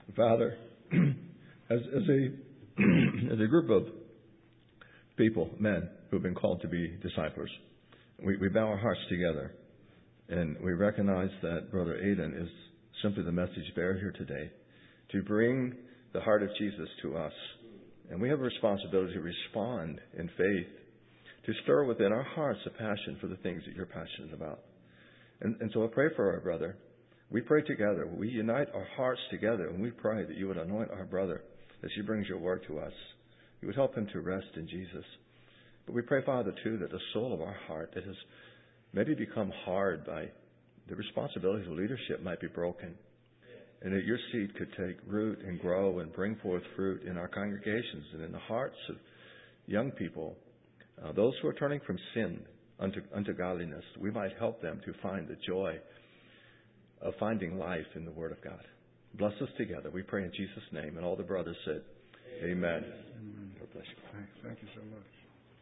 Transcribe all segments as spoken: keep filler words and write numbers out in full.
Father, as, as a as a group of people, men who have been called to be disciples, we, we bow our hearts together, and we recognize that Brother Aidan is simply the message bearer here today to bring the heart of Jesus to us. And we have a responsibility to respond in faith, to stir within our hearts a passion for the things that you're passionate about. And, and so I pray for our brother. We pray together. We unite our hearts together, and we pray that you would anoint our brother as he brings your word to us. You would help him to rest in Jesus. But we pray, Father, too, that the soul of our heart that has maybe become hard by the responsibilities of leadership might be broken, and that your seed could take root and grow and bring forth fruit in our congregations and in the hearts of young people, uh, those who are turning from sin unto, unto godliness. We might help them to find the joy of finding life in the Word of God. Bless us together. We pray in Jesus' name. And all the brothers said, Amen. Amen. Amen. God bless you. Thank you so much.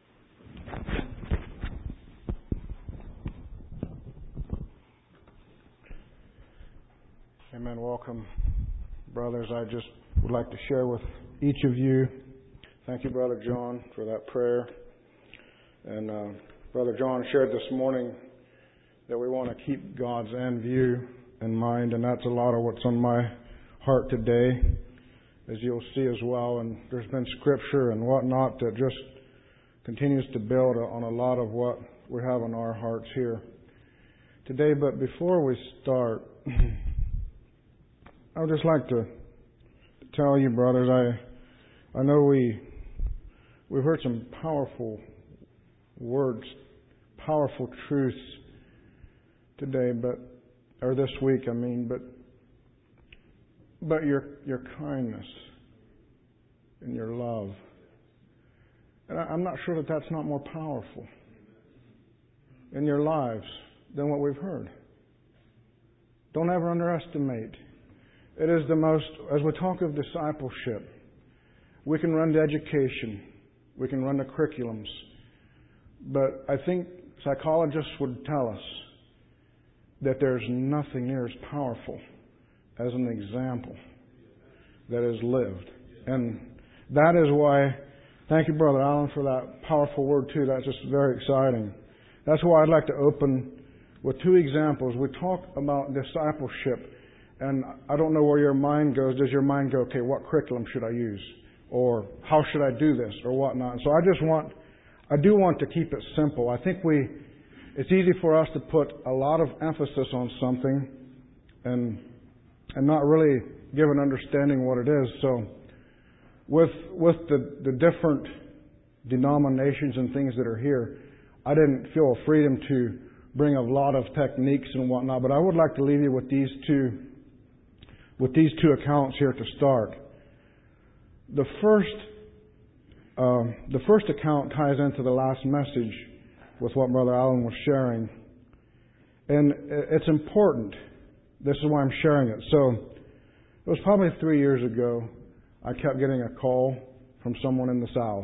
Amen. Welcome, brothers. I just would like to share with each of you. Thank you, Brother John, for that prayer. And uh, Brother John shared this morning that we want to keep God's end view in mind, and that's a lot of what's on my heart today, as you'll see as well. And there's been scripture and whatnot that just continues to build on a lot of what we have on our hearts here today. But before we start, I would just like to tell you, brothers, I I know we we've heard some powerful words, powerful truths today, but or this week, I mean, but but your your kindness and your love, and I'm not sure that that's not more powerful in your lives than what we've heard. Don't ever underestimate. It is the most, as we talk of discipleship, we can run the education, we can run the curriculums, but I think psychologists would tell us that there's nothing near as powerful as an example that is lived. And that is why, thank you, Brother Allen, for that powerful word too. That's just very exciting. That's why I'd like to open with two examples. We talk about discipleship, and I don't know where your mind goes. Does your mind go, okay, what curriculum should I use? Or how should I do this? Or whatnot. So I just want, I do want to keep it simple. I think we, it's easy for us to put a lot of emphasis on something and and not really give an understanding what it is. So with with the, the different denominations and things that are here, I didn't feel a freedom to bring a lot of techniques and whatnot, but I would like to leave you with these two with these two accounts here to start. The first uh, the first account ties into the last message with what Brother Allen was sharing. And it's important. This is why I'm sharing it. So it was probably three years ago, I kept getting a call from someone in the South.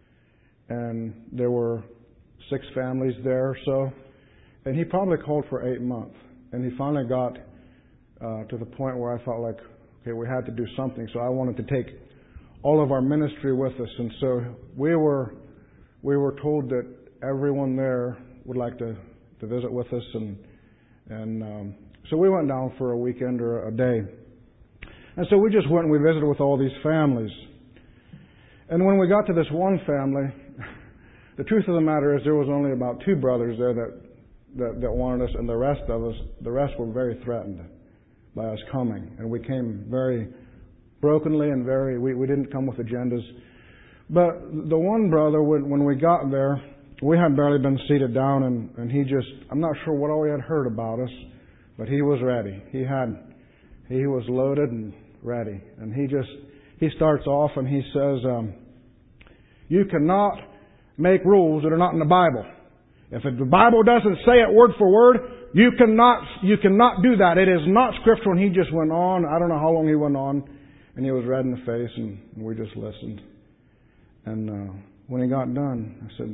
And there were six families there or so. And he probably called for eight months. And he finally got uh, to the point where I felt like, okay, we had to do something. So I wanted to take all of our ministry with us. And so we were we were told that everyone there would like to, to visit with us. And, and um, so we went down for a weekend or a day. And so we just went and we visited with all these families. And when we got to this one family, the truth of the matter is there was only about two brothers there that, that, that wanted us, and the rest of us, the rest were very threatened by us coming. And we came very brokenly and very, we, we didn't come with agendas. But the one brother, when, when we got there, we had barely been seated down, and, and he just, I'm not sure what all he had heard about us, but he was ready. He had, he was loaded and ready. And he just, he starts off and he says, um, you cannot make rules that are not in the Bible. If the Bible doesn't say it word for word, you cannot, you cannot do that. It is not scriptural. And he just went on. I don't know how long he went on. And he was red in the face, and, and we just listened. And uh, when he got done, I said,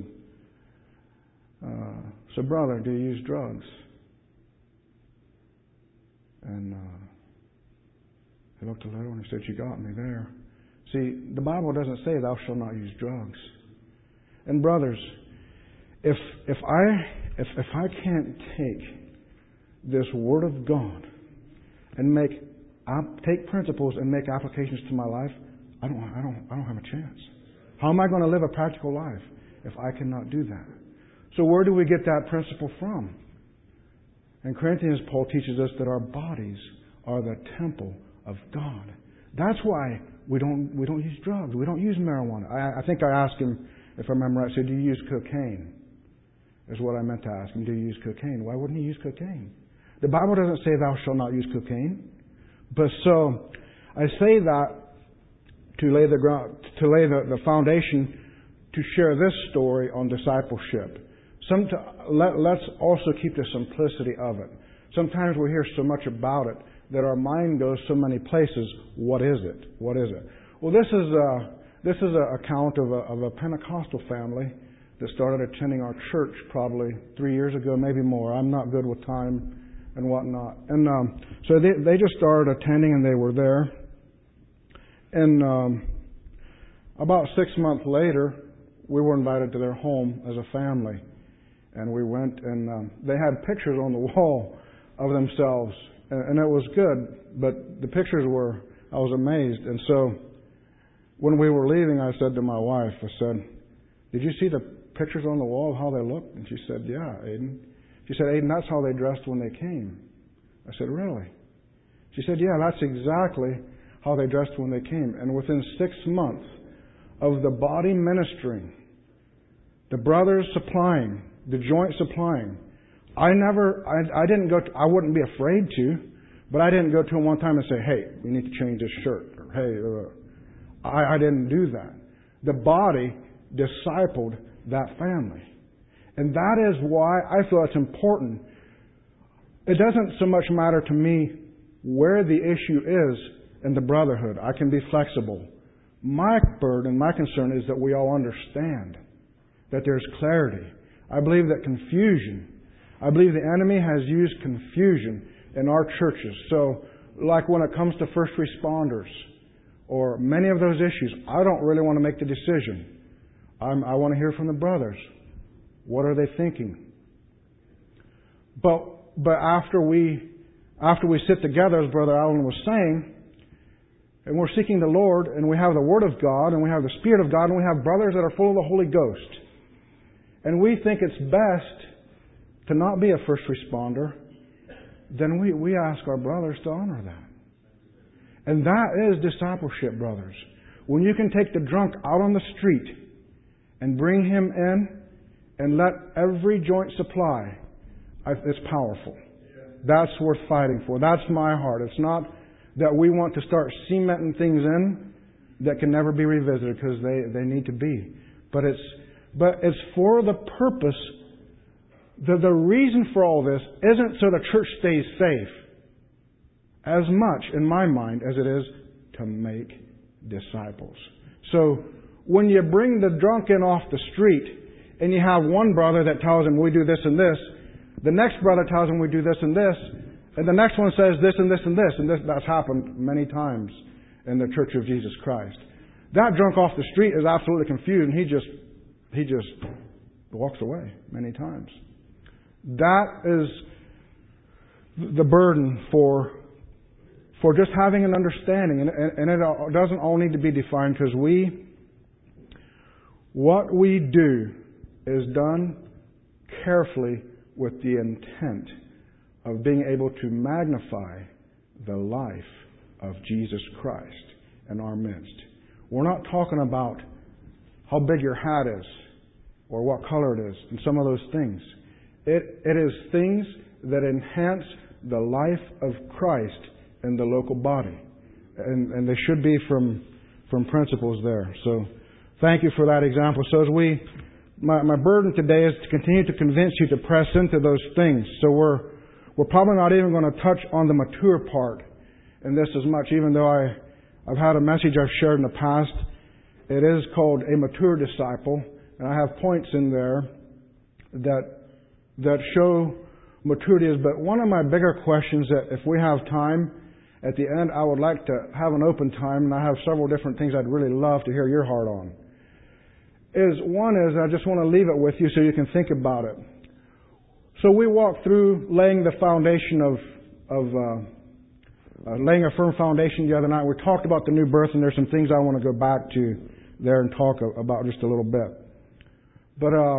uh, so brother, do you use drugs? And uh, He looked a little and he said, you got me there. See, the Bible doesn't say thou shalt not use drugs. And brothers, if if I if if I can't take this Word of God and make take principles and make applications to my life, I don't I don't I don't have a chance. How am I going to live a practical life if I cannot do that? So where do we get that principle from? In Corinthians, Paul teaches us that our bodies are the temple of God. That's why we don't we don't use drugs. We don't use marijuana. I, I think I asked him, if I remember right, I said, do you use cocaine? Is what I meant to ask him. Do you use cocaine? Why wouldn't he use cocaine? The Bible doesn't say thou shalt not use cocaine. But so I say that to lay the ground, to lay the, the foundation to share this story on discipleship. Some to, let, let's also keep the simplicity of it. Sometimes we hear so much about it that our mind goes so many places. What is it? What is it? Well, this is a, this is an account of a, of a Pentecostal family that started attending our church probably three years ago, maybe more. I'm not good with time and whatnot. And um, so they they just started attending, and they were there. And um, about six months later, we were invited to their home as a family. And we went, and um, they had pictures on the wall of themselves. And, and it was good, but the pictures were, I was amazed. And so when we were leaving, I said to my wife, I said, did you see the pictures on the wall of how they looked? And she said, yeah, Aiden. She said, Aiden, that's how they dressed when they came. I said, really? She said, yeah, that's exactly how they dressed when they came. And within six months of the body ministering, the brothers supplying, the joint supplying, I never, I, I didn't go to, I wouldn't be afraid to, but I didn't go to them one time and say, hey, we need to change this shirt. Or, hey, uh, I, I didn't do that. The body discipled that family. And that is why I feel it's important. It doesn't so much matter to me where the issue is in the brotherhood. I can be flexible. My burden, my concern is that we all understand, that there's clarity. I believe that confusion, I believe the enemy has used confusion in our churches. So, like when it comes to first responders or many of those issues, I don't really want to make the decision. I'm, I want to hear from the brothers. What are they thinking? But but after we after we sit together, as Brother Allen was saying, and we're seeking the Lord, and we have the Word of God, and we have the Spirit of God, and we have brothers that are full of the Holy Ghost, and we think it's best to not be a first responder, then we, we ask our brothers to honor that. And that is discipleship, brothers. When you can take the drunk out on the street and bring him in and let every joint supply, it's powerful. That's worth fighting for. That's my heart. It's not that we want to start cementing things in that can never be revisited, because they, they need to be. But it's but it's for the purpose, the, the reason for all this isn't so the church stays safe as much, in my mind, as it is to make disciples. So when you bring the drunk in off the street and you have one brother that tells him we do this and this, the next brother tells him we do this and this, and the next one says this and this and this, and this, that's happened many times in the Church of Jesus Christ. That drunk off the street is absolutely confused, and he just he just walks away many times. That is the burden for for just having an understanding, and, and it doesn't all need to be defined, because we what we do is done carefully with the intent of being able to magnify the life of Jesus Christ in our midst. We're not talking about how big your hat is or what color it is and some of those things. It, it is things that enhance the life of Christ in the local body. And, and they should be from, from principles there. So thank you for that example. So as we, my, my burden today is to continue to convince you to press into those things. So we're, we're probably not even going to touch on the mature part in this as much, even though I, I've had a message I've shared in the past. It is called a mature disciple, and I have points in there that that show maturity is. But one of my bigger questions that if we have time, at the end, I would like to have an open time, and I have several different things I'd really love to hear your heart on. Is one is, I just want to leave it with you so you can think about it. So we walked through laying the foundation of, of uh, uh, laying a firm foundation the other night. We talked about the new birth, and there's some things I want to go back to there and talk about just a little bit. But uh,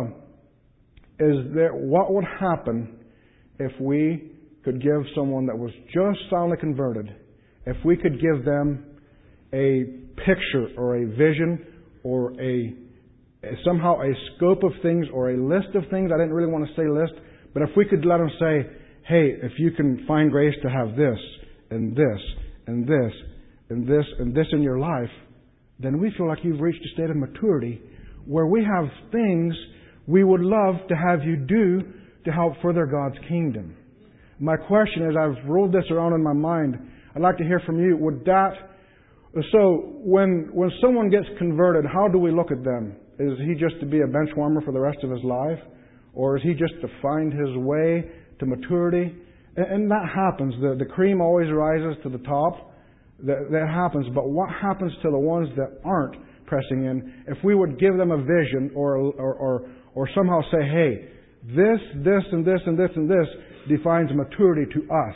is there what would happen if we could give someone that was just soundly converted, if we could give them a picture or a vision or a somehow a scope of things or a list of things? I didn't really want to say list, but if we could let them say, hey, if you can find grace to have this and this and this and this and this in your life, then we feel like you've reached a state of maturity where we have things we would love to have you do to help further God's kingdom. My question is, I've rolled this around in my mind. I'd like to hear from you. Would that, so when when someone gets converted, how do we look at them? Is he just to be a bench warmer for the rest of his life? Or is he just to find his way to maturity? And, and that happens. The, the cream always rises to the top. That, that happens. But what happens to the ones that aren't pressing in? If we would give them a vision or, or, or, or somehow say, hey, this, this, and this, and this, and this defines maturity to us.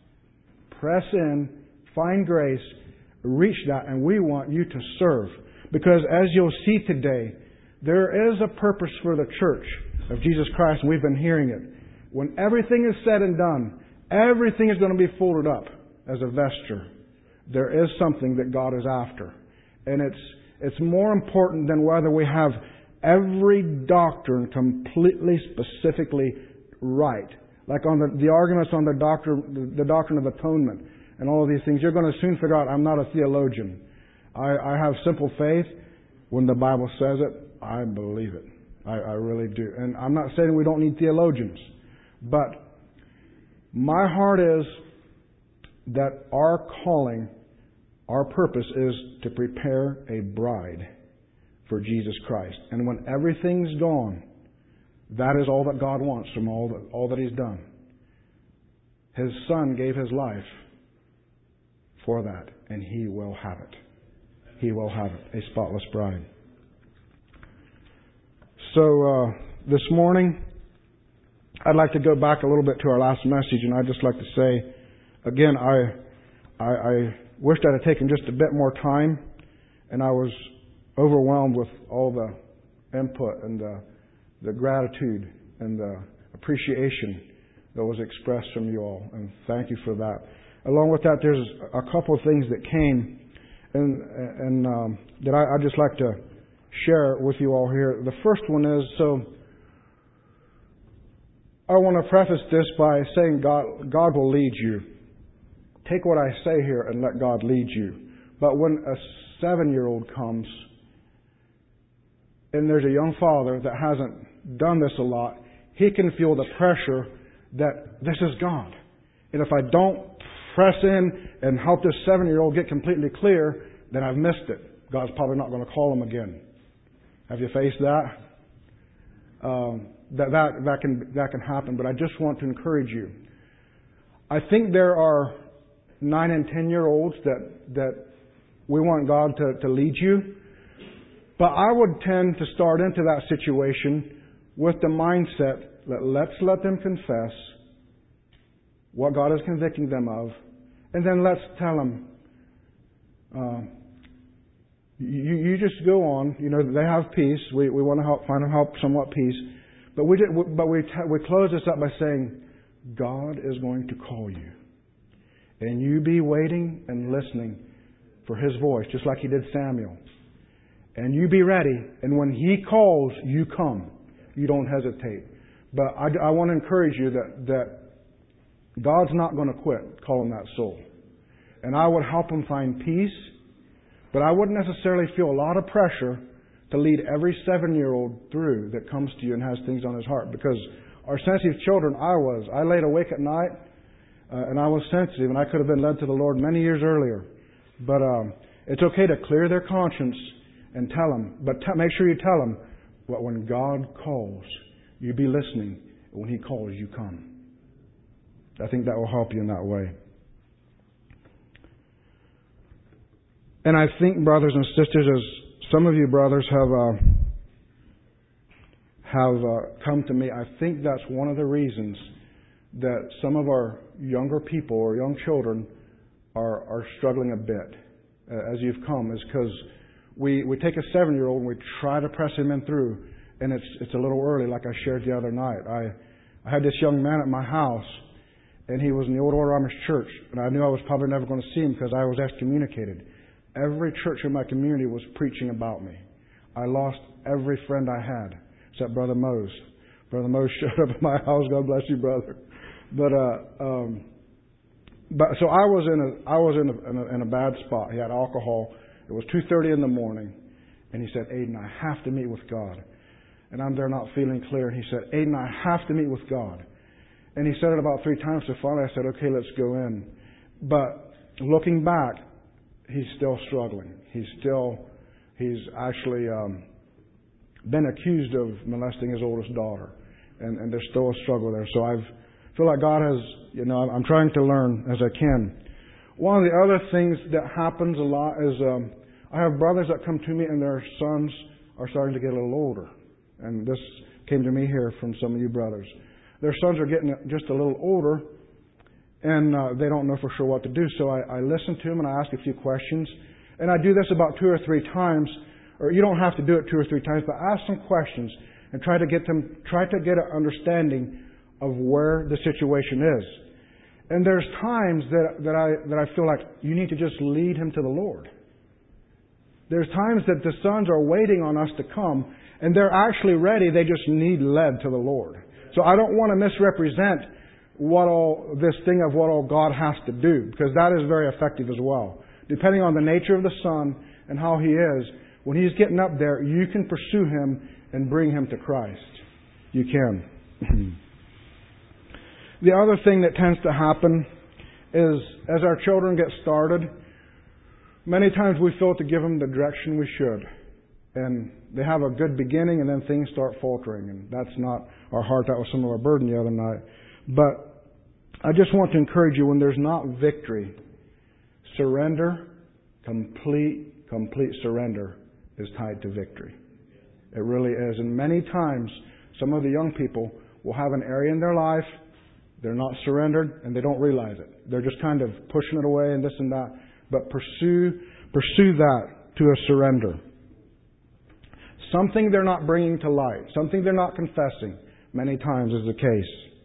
Press in, find grace, reach that, and we want you to serve. Because as you'll see today, there is a purpose for the church of Jesus Christ, and we've been hearing it. When everything is said and done, everything is going to be folded up as a vesture. There is something that God is after. And it's it's more important than whether we have every doctrine completely, specifically right. Like on the, the arguments on the doctrine, the doctrine of atonement and all of these things, you're going to soon figure out I'm not a theologian. I, I have simple faith. When the Bible says it, I believe it. I, I really do. And I'm not saying we don't need theologians. But my heart is that our calling, our purpose is to prepare a bride for Jesus Christ. And when everything's gone, that is all that God wants from all that, all that He's done. His Son gave His life for that, and He will have it. He will have it, a spotless bride. So uh, this morning, I'd like to go back a little bit to our last message, and I'd just like to say, again, I, I, I wished I'd have taken just a bit more time, and I was overwhelmed with all the input and the, the gratitude and the appreciation that was expressed from you all, and thank you for that. Along with that, there's a couple of things that came and, and um, that I, I'd just like to share with you all here. The first one is, so I want to preface this by saying God, God will lead you. Take what I say here and let God lead you. But when a seven-year-old comes and there's a young father that hasn't done this a lot, he can feel the pressure that this is God. And if I don't press in and help this seven-year-old get completely clear, then I've missed it. God's probably not going to call him again. Have you faced that? Um, that that that can that can happen. But I just want to encourage you. I think there are nine and ten year olds that that we want God to, to lead you. But I would tend to start into that situation with the mindset that let's let them confess what God is convicting them of, and then let's tell them. Uh, You, you just go on. You know, they have peace. We we want to help find them help somewhat peace, but we did, but we we close this up by saying, God is going to call you, and you be waiting and listening for His voice, just like He did Samuel, and you be ready. And when He calls, you come. You don't hesitate. But I, I want to encourage you that that God's not going to quit calling that soul, and I would help them find peace. But I wouldn't necessarily feel a lot of pressure to lead every seven-year-old through that comes to you and has things on his heart. Because our sensitive children, I was. I laid awake at night, uh, and I was sensitive, and I could have been led to the Lord many years earlier. But um, it's okay to clear their conscience and tell them. But t- make sure you tell them, but when God calls, you be listening. When He calls, you come. I think that will help you in that way. And I think, brothers and sisters, as some of you brothers have uh, have uh, come to me, I think that's one of the reasons that some of our younger people or young children are are struggling a bit uh, as you've come, is because we we take a seven-year-old and we try to press him in through, and it's it's a little early, like I shared the other night. I I had this young man at my house, and he was in the Old Order Amish Church, and I knew I was probably never going to see him because I was excommunicated. Every church in my community was preaching about me. I lost every friend I had, except Brother Mose. Brother Mose showed up at my house. God bless you, brother. But uh, um, but so I was in a I was in a, in a in a bad spot. He had alcohol. It was two thirty in the morning, and he said, "Aiden, I have to meet with God." And I'm there not feeling clear. And he said, "Aiden, I have to meet with God." And he said it about three times. So finally, I said, "Okay, let's go in." But looking back, he's still struggling. He's still he's actually um, been accused of molesting his oldest daughter, and, and there's still a struggle there. So I've feel like God has, you know, I'm trying to learn as I can. One of the other things that happens a lot is um, I have brothers that come to me and their sons are starting to get a little older. And this came to me here from some of you brothers. Their sons are getting just a little older, and uh, they don't know for sure what to do. So I, I listen to them and I ask a few questions. And I do this about two or three times. Or you don't have to do it two or three times, but ask some questions and try to get them, try to get an understanding of where the situation is. And there's times that, that I that I feel like you need to just lead him to the Lord. There's times that the sons are waiting on us to come, and they're actually ready. They just need led to the Lord. So I don't want to misrepresent what all this thing of what all God has to do, because that is very effective as well. Depending on the nature of the son and how he is, when he's getting up there, you can pursue him and bring him to Christ. You can. The other thing that tends to happen is as our children get started, many times we fail to give them the direction we should. And they have a good beginning and then things start faltering. And that's not our heart. That was some of our burden the other night. But I just want to encourage you, when there's not victory, surrender, complete, complete surrender is tied to victory. It really is. And many times, some of the young people will have an area in their life, they're not surrendered, and they don't realize it. They're just kind of pushing it away and this and that. But pursue, pursue that to a surrender. Something they're not bringing to light, something they're not confessing, many times is the case.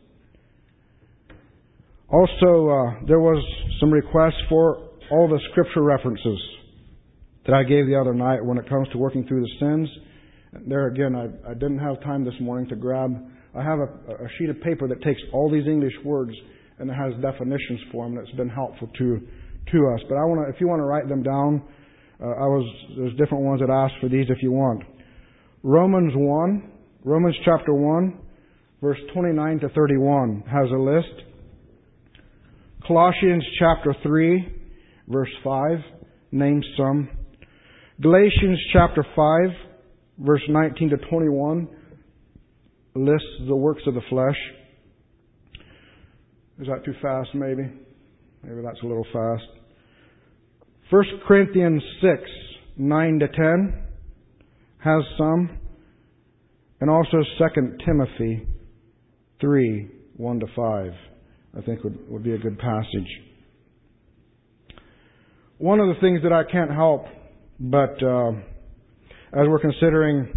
Also, uh, there was some requests for all the scripture references that I gave the other night when it comes to working through the sins. And there again, I, I didn't have time this morning to grab. I have a, a sheet of paper that takes all these English words and it has definitions for them. That's been helpful to to us. But I want to, if you want to write them down, uh, I was there's different ones that ask for these if you want. Romans one, Romans chapter one, verse twenty-nine to thirty-one has a list. Colossians chapter three, verse five, names some. Galatians chapter five, verse nineteen to twenty-one, lists the works of the flesh. Is that too fast, maybe? Maybe that's a little fast. First Corinthians six, nine to ten has some. And also Second Timothy three, one to five, I think would, would be a good passage. One of the things that I can't help but uh, as we're considering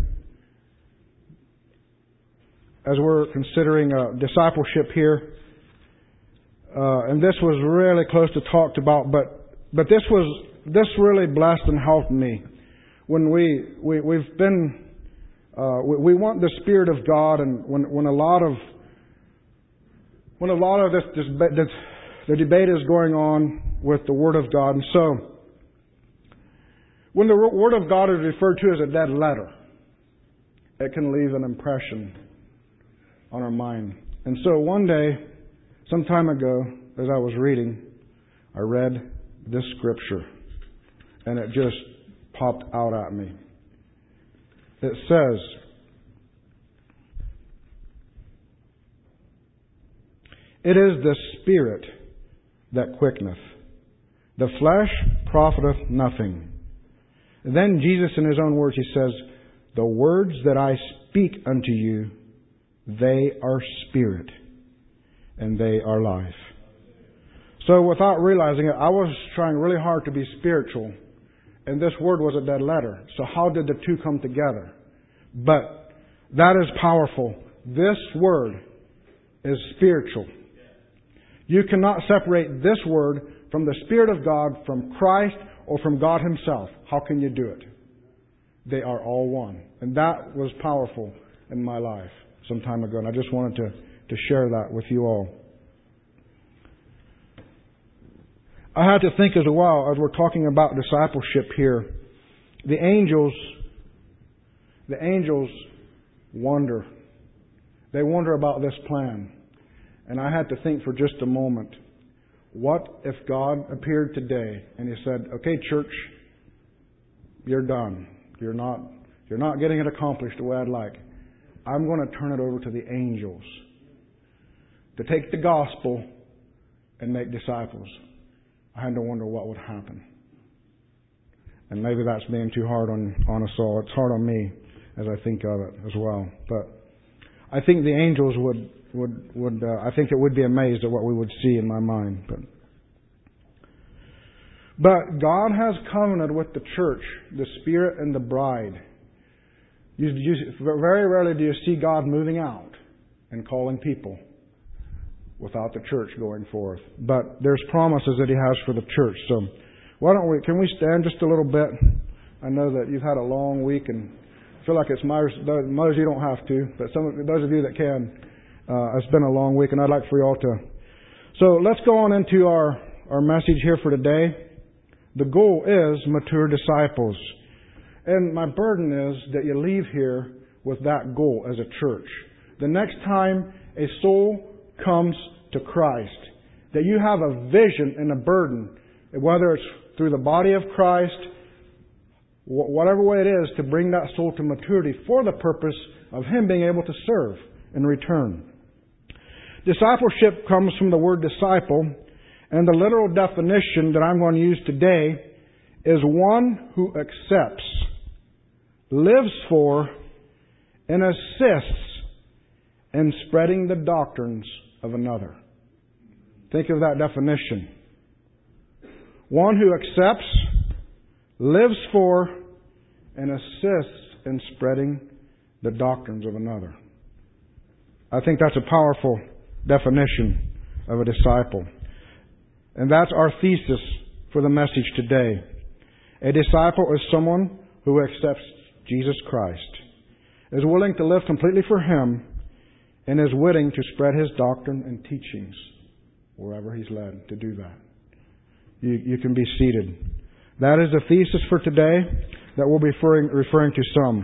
as we're considering uh, discipleship here, uh, and this was really close to talked about, but but this was this really blessed and helped me when we, we we've been uh, we, we want the Spirit of God, and when when a lot of when a lot of this, this, this the debate is going on with the Word of God, and so when the Word of God is referred to as a dead letter, it can leave an impression on our mind. And so one day, some time ago, as I was reading, I read this scripture, and it just popped out at me. It says, "It is the Spirit that quickeneth. The flesh profiteth nothing. And then Jesus, in His own words, He says, the words that I speak unto you, they are spirit and they are life. So without realizing it, I was trying really hard to be spiritual. And this word was a dead letter. So how did the two come together? But that is powerful. This word is spiritual. You cannot separate this word from the Spirit of God, from Christ, or from God Himself. How can you do it? They are all one. And that was powerful in my life some time ago. And I just wanted to, to share that with you all. I had to think as well, as we're talking about discipleship here, the angels, the angels wonder. They wonder about this plan. And I had to think for just a moment, what if God appeared today and He said, okay, church, you're done. You're not, you're not getting it accomplished the way I'd like. I'm going to turn it over to the angels to take the gospel and make disciples. I had to wonder what would happen. And maybe that's being too hard on, on us all. It's hard on me as I think of it as well. But I think the angels would, would, would uh, I think it would be amazed at what we would see in my mind. But, but God has covenanted with the church, the Spirit and the bride. You, you, very rarely do you see God moving out and calling people without the church going forth. But there's promises that He has for the church. So why don't we, can we stand just a little bit? I know that you've had a long week and I feel like it's my, most of you don't have to, but some of, those of you that can, uh, it's been a long week and I'd like for you all to. So let's go on into our, our message here for today. The goal is mature disciples. And my burden is that you leave here with that goal as a church. The next time a soul comes to Christ, that you have a vision and a burden, whether it's through the body of Christ, whatever way it is, to bring that soul to maturity for the purpose of Him being able to serve in return. Discipleship comes from the word disciple, and the literal definition that I'm going to use today is one who accepts, lives for, and assists in spreading the doctrines of another. Think of that definition. One who accepts, lives for, and assists in spreading the doctrines of another. I think that's a powerful definition of a disciple. And that's our thesis for the message today. A disciple is someone who accepts Jesus Christ, is willing to live completely for Him, and is willing to spread His doctrine and teachings wherever He's led to do that. You, you can be seated. That is the thesis for today that we'll be referring, referring to some.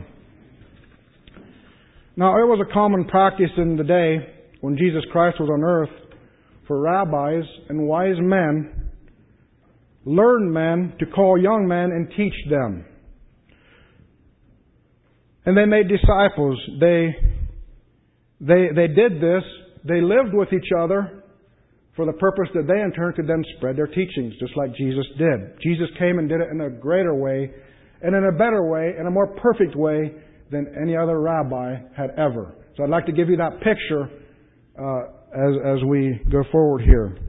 Now, it was a common practice in the day when Jesus Christ was on earth for rabbis and wise men, learned men, to call young men and teach them. And they made disciples. They, they, they did this. They lived with each other for the purpose that they in turn could then spread their teachings, just like Jesus did. Jesus came and did it in a greater way, and in a better way, in a more perfect way than any other rabbi had ever. So I'd like to give you that picture uh, as, as we go forward here.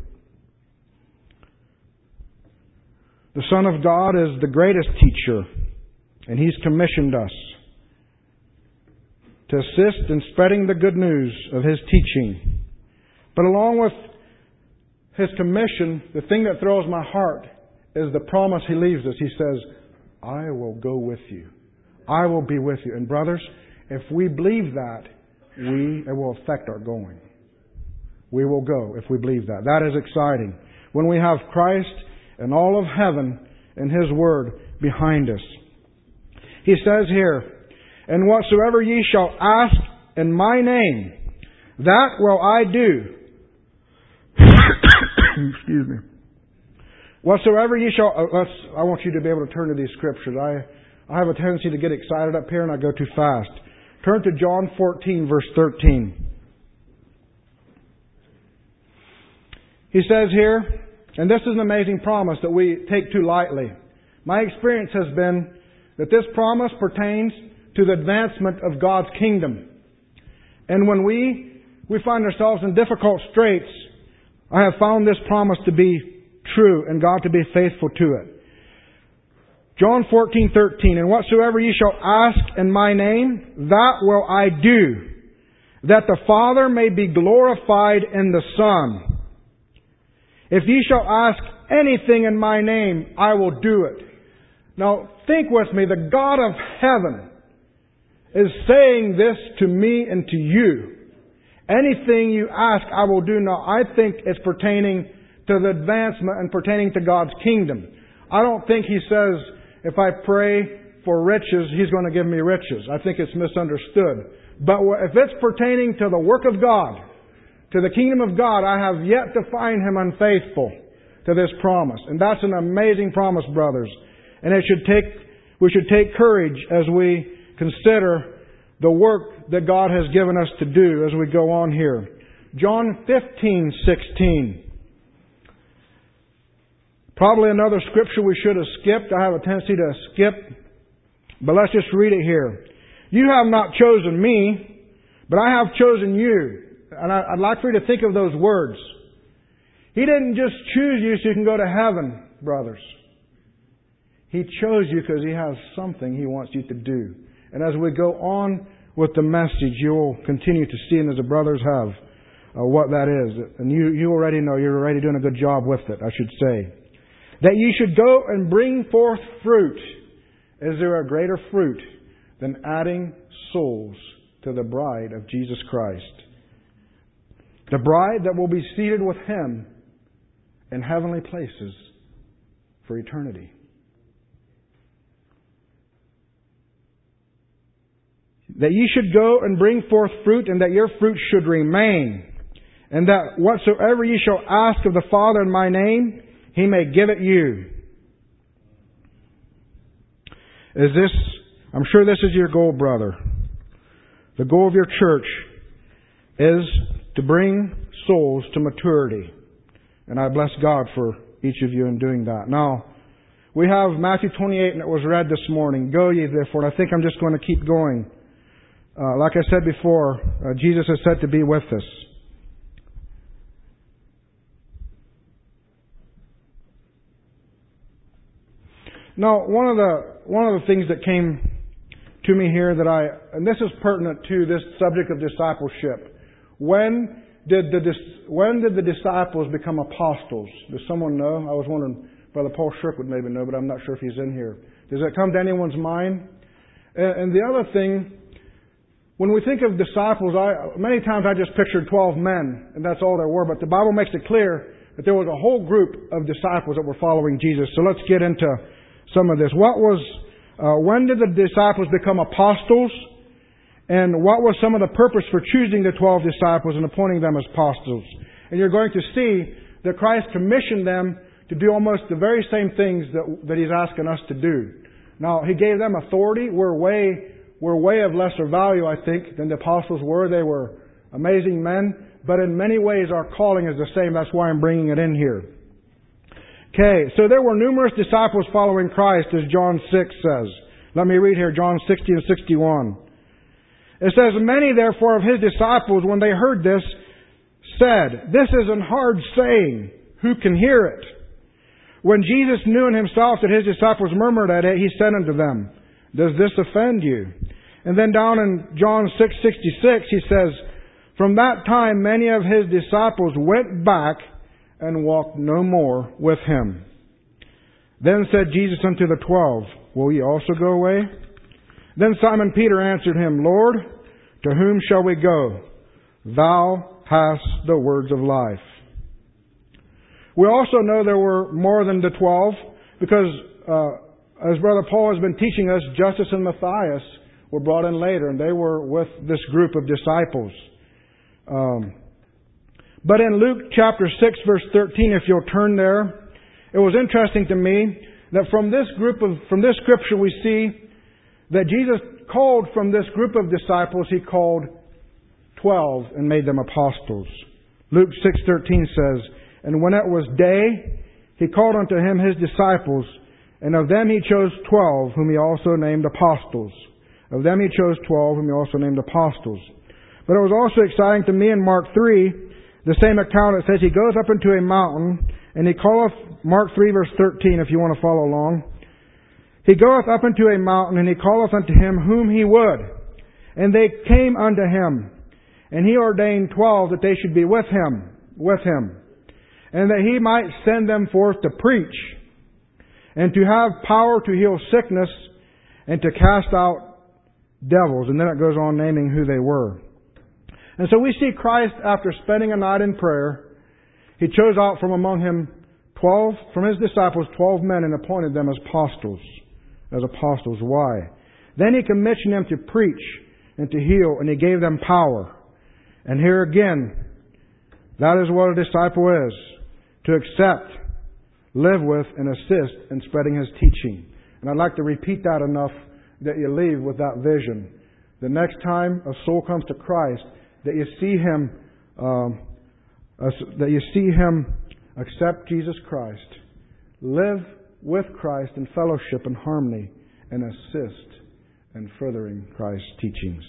The Son of God is the greatest teacher, and He's commissioned us to assist in spreading the good news of His teaching. But along with His commission, the thing that thrills my heart is the promise He leaves us. He says, I will go with you. I will be with you. And brothers, if we believe that, we it will affect our going. We will go if we believe that. That is exciting. When we have Christ and all of heaven and His Word behind us. He says here, and whatsoever ye shall ask in my name, that will I do. Excuse me. Whatsoever ye shall... Uh, let's, I want you to be able to turn to these scriptures. I, I have a tendency to get excited up here and I go too fast. Turn to John fourteen, verse thirteen. He says here, and this is an amazing promise that we take too lightly. My experience has been that this promise pertains to the advancement of God's kingdom. And when we, we find ourselves in difficult straits, I have found this promise to be true and God to be faithful to it. John fourteen thirteen, and whatsoever ye shall ask in my name, that will I do, that the Father may be glorified in the Son. If ye shall ask anything in my name, I will do it. Now, think with me, the God of heaven is saying this to me and to you. Anything you ask, I will do. Now, I think it's pertaining to the advancement and pertaining to God's kingdom. I don't think He says, if I pray for riches, He's going to give me riches. I think it's misunderstood. But if it's pertaining to the work of God, to the kingdom of God, I have yet to find Him unfaithful to this promise. And that's an amazing promise, brothers. And it should take, we should take courage as we consider the work that God has given us to do as we go on here. John fifteen sixteen. Probably another scripture we should have skipped. I have a tendency to skip. But let's just read it here. You have not chosen me, but I have chosen you. And I'd like for you to think of those words. He didn't just choose you so you can go to heaven, brothers. He chose you because He has something He wants you to do. And as we go on with the message, you will continue to see, and as the brothers have, uh, what that is. And you, you already know, you're already doing a good job with it, I should say. That ye should go and bring forth fruit. Is there a greater fruit than adding souls to the bride of Jesus Christ? The bride that will be seated with Him in heavenly places for eternity. That ye should go and bring forth fruit, and that your fruit should remain, and that whatsoever ye shall ask of the Father in my name, He may give it you. Is this, I'm sure this is your goal, brother. The goal of your church is to bring souls to maturity. And I bless God for each of you in doing that. Now, we have Matthew twenty-eight, and it was read this morning. Go ye therefore. And I think I'm just going to keep going. Uh, like I said before, uh, Jesus is said to be with us. Now, one of the one of the things that came to me here that I, and this is pertinent to this subject of discipleship. When did the when did the disciples become apostles? Does someone know? I was wondering. Brother Paul Shirk would maybe know, but I'm not sure if he's in here. Does it come to anyone's mind? And, and the other thing, when we think of disciples, I many times I just pictured twelve men, and that's all there were. But the Bible makes it clear that there was a whole group of disciples that were following Jesus. So let's get into some of this. What was, uh, when did the disciples become apostles? And what was some of the purpose for choosing the twelve disciples and appointing them as apostles? And you're going to see that Christ commissioned them to do almost the very same things that, that He's asking us to do. Now, He gave them authority. We're way, we're way of lesser value, I think, than the apostles were. They were amazing men. But in many ways, our calling is the same. That's why I'm bringing it in here. Okay, so there were numerous disciples following Christ, as John six says. Let me read here, John sixty and sixty-one. It says, many therefore of His disciples, when they heard this, said, this is an hard saying. Who can hear it? When Jesus knew in Himself that His disciples murmured at it, He said unto them, does this offend you? And then down in John six sixty-six, He says, from that time many of His disciples went back and walked no more with Him. Then said Jesus unto the twelve, will ye also go away? Then Simon Peter answered Him, Lord, to whom shall we go? Thou hast the words of life. We also know there were more than the twelve, because uh, as Brother Paul has been teaching us, Justus and Matthias were brought in later, and they were with this group of disciples. Um, but in Luke chapter six, verse thirteen, if you'll turn there, it was interesting to me that from this group of, from this scripture we see that Jesus called from this group of disciples, He called twelve and made them apostles. Luke six thirteen says, and when it was day, He called unto Him His disciples, And of them He chose twelve, whom He also named apostles. Of them He chose twelve, whom He also named apostles. But it was also exciting to me in Mark three, the same account, it says, He goes up into a mountain, and He calleth, Mark three verse thirteen, if you want to follow along. He goeth up into a mountain, and He calleth unto Him whom He would. And they came unto Him. And He ordained twelve that they should be with Him, with Him. And that He might send them forth to preach, and to have power to heal sickness, and to cast out devils. And then it goes on naming who they were. And so we see Christ, after spending a night in prayer, He chose out from among Him twelve, from His disciples, twelve men, and appointed them as apostles. As apostles. Why? Then He commissioned them to preach and to heal, and He gave them power. And here again, that is what a disciple is. To accept, live with, and assist in spreading His teaching. And I'd like to repeat that enough that you leave with that vision. The next time a soul comes to Christ, that you see him, um, uh, that you see him accept Jesus Christ, live with Christ in fellowship and harmony, and assist in furthering Christ's teachings.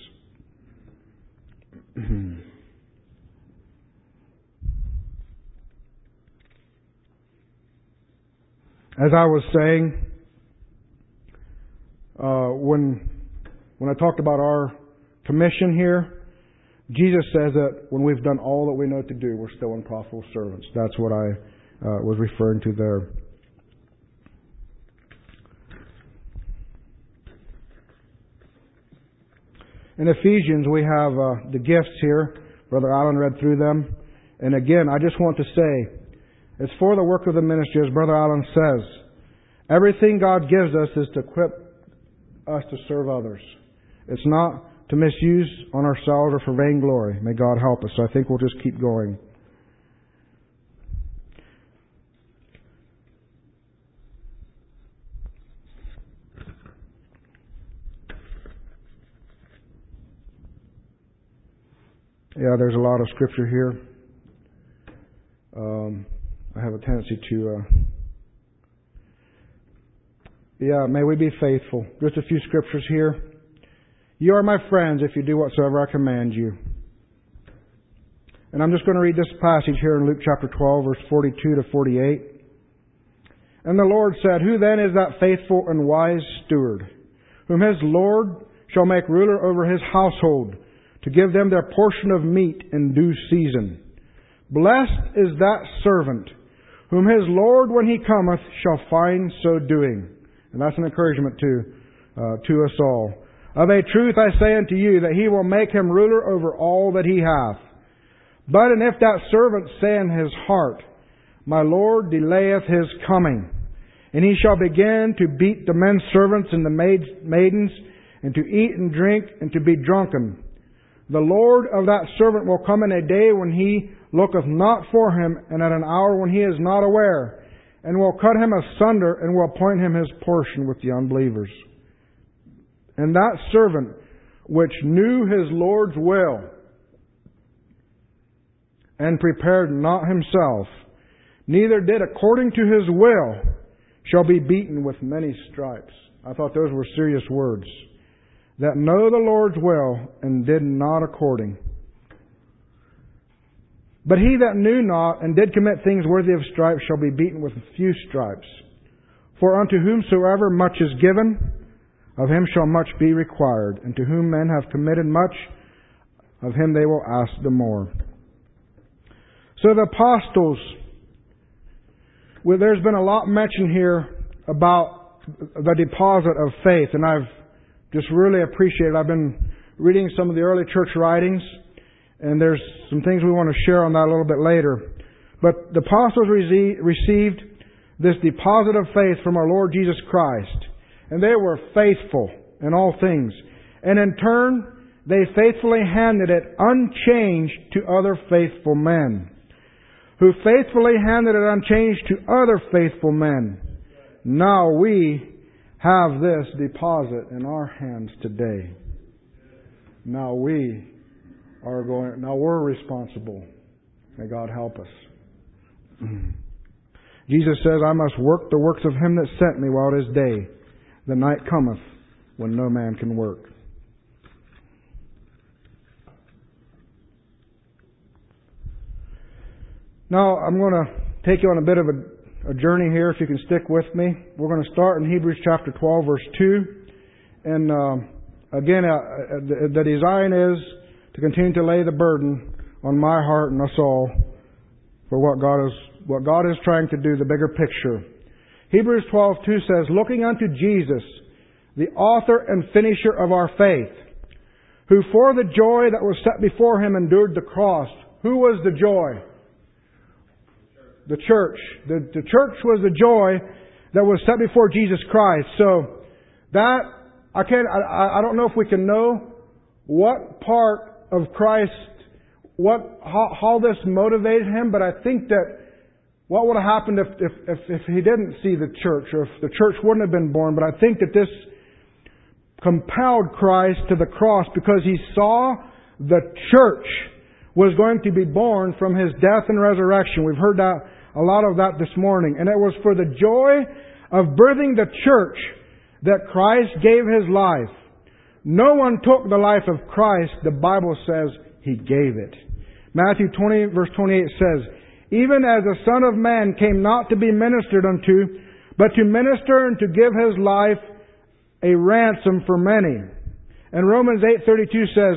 As I was saying, uh, when when I talked about our commission here, Jesus says that when we've done all that we know to do, we're still unprofitable servants. That's what I uh, was referring to there. In Ephesians, we have uh, the gifts here. Brother Allen read through them. And again, I just want to say, it's for the work of the ministry, as Brother Allen says. Everything God gives us is to equip us to serve others. It's not to misuse on ourselves or for vainglory. May God help us. So I think we'll just keep going. Yeah, there's a lot of scripture here. Um, I have a tendency to... Uh, yeah, may we be faithful. Just a few scriptures here. You are my friends if you do whatsoever I command you. And I'm just going to read this passage here in Luke chapter twelve, verse forty-two to forty-eight. And the Lord said, Who then is that faithful and wise steward, whom his Lord shall make ruler over his household, to give them their portion of meat in due season? Blessed is that servant, whom his Lord, when he cometh, shall find so doing. And that's an encouragement to, uh, to us all. Of a truth I say unto you, that he will make him ruler over all that he hath. But and if that servant say in his heart, My Lord delayeth his coming, and he shall begin to beat the men servants and the maids, maidens, and to eat and drink, and to be drunken, the Lord of that servant will come in a day when he looketh not for him, and at an hour when he is not aware, and will cut him asunder, and will appoint him his portion with the unbelievers. And that servant which knew his Lord's will, and prepared not himself, neither did according to his will, shall be beaten with many stripes. I thought those were serious words. That know the Lord's will, and did not according. But he that knew not, and did commit things worthy of stripes, shall be beaten with few stripes. For unto whomsoever much is given, of him shall much be required. And to whom men have committed much, of him they will ask the more. So the apostles, well, there's been a lot mentioned here about the deposit of faith, and I've just really appreciated it. I've been reading some of the early church writings, and there's some things we want to share on that a little bit later. But the apostles received this deposit of faith from our Lord Jesus Christ, and they were faithful in all things. And in turn, they faithfully handed it unchanged to other faithful men, who faithfully handed it unchanged to other faithful men. Now we have this deposit in our hands today. Now we are going, now we're responsible. May God help us. Jesus says, I must work the works of Him that sent me while it is day. The night cometh when no man can work. Now, I'm going to take you on a bit of a, a journey here, if you can stick with me. We're going to start in Hebrews chapter twelve, verse two. And uh, again, uh, the, the design is to continue to lay the burden on my heart and us all for what God is what God is trying to do, the bigger picture. Hebrews twelve two says, looking unto Jesus, the author and finisher of our faith, who for the joy that was set before Him endured the cross. Who was the joy? The church. The, the church was the joy that was set before Jesus Christ. So that I can't. I, I don't know if we can know what part of Christ, what how, how this motivated Him, but I think that what would have happened if, if if if He didn't see the church, or if the church wouldn't have been born. But I think that this compelled Christ to the cross because He saw the church was going to be born from His death and resurrection. We've heard that a lot of that this morning. And it was for the joy of birthing the church that Christ gave His life. No one took the life of Christ. The Bible says He gave it. Matthew twenty verse twenty-eight says, even as the Son of Man came not to be ministered unto, but to minister and to give His life a ransom for many. And Romans eight thirty-two says,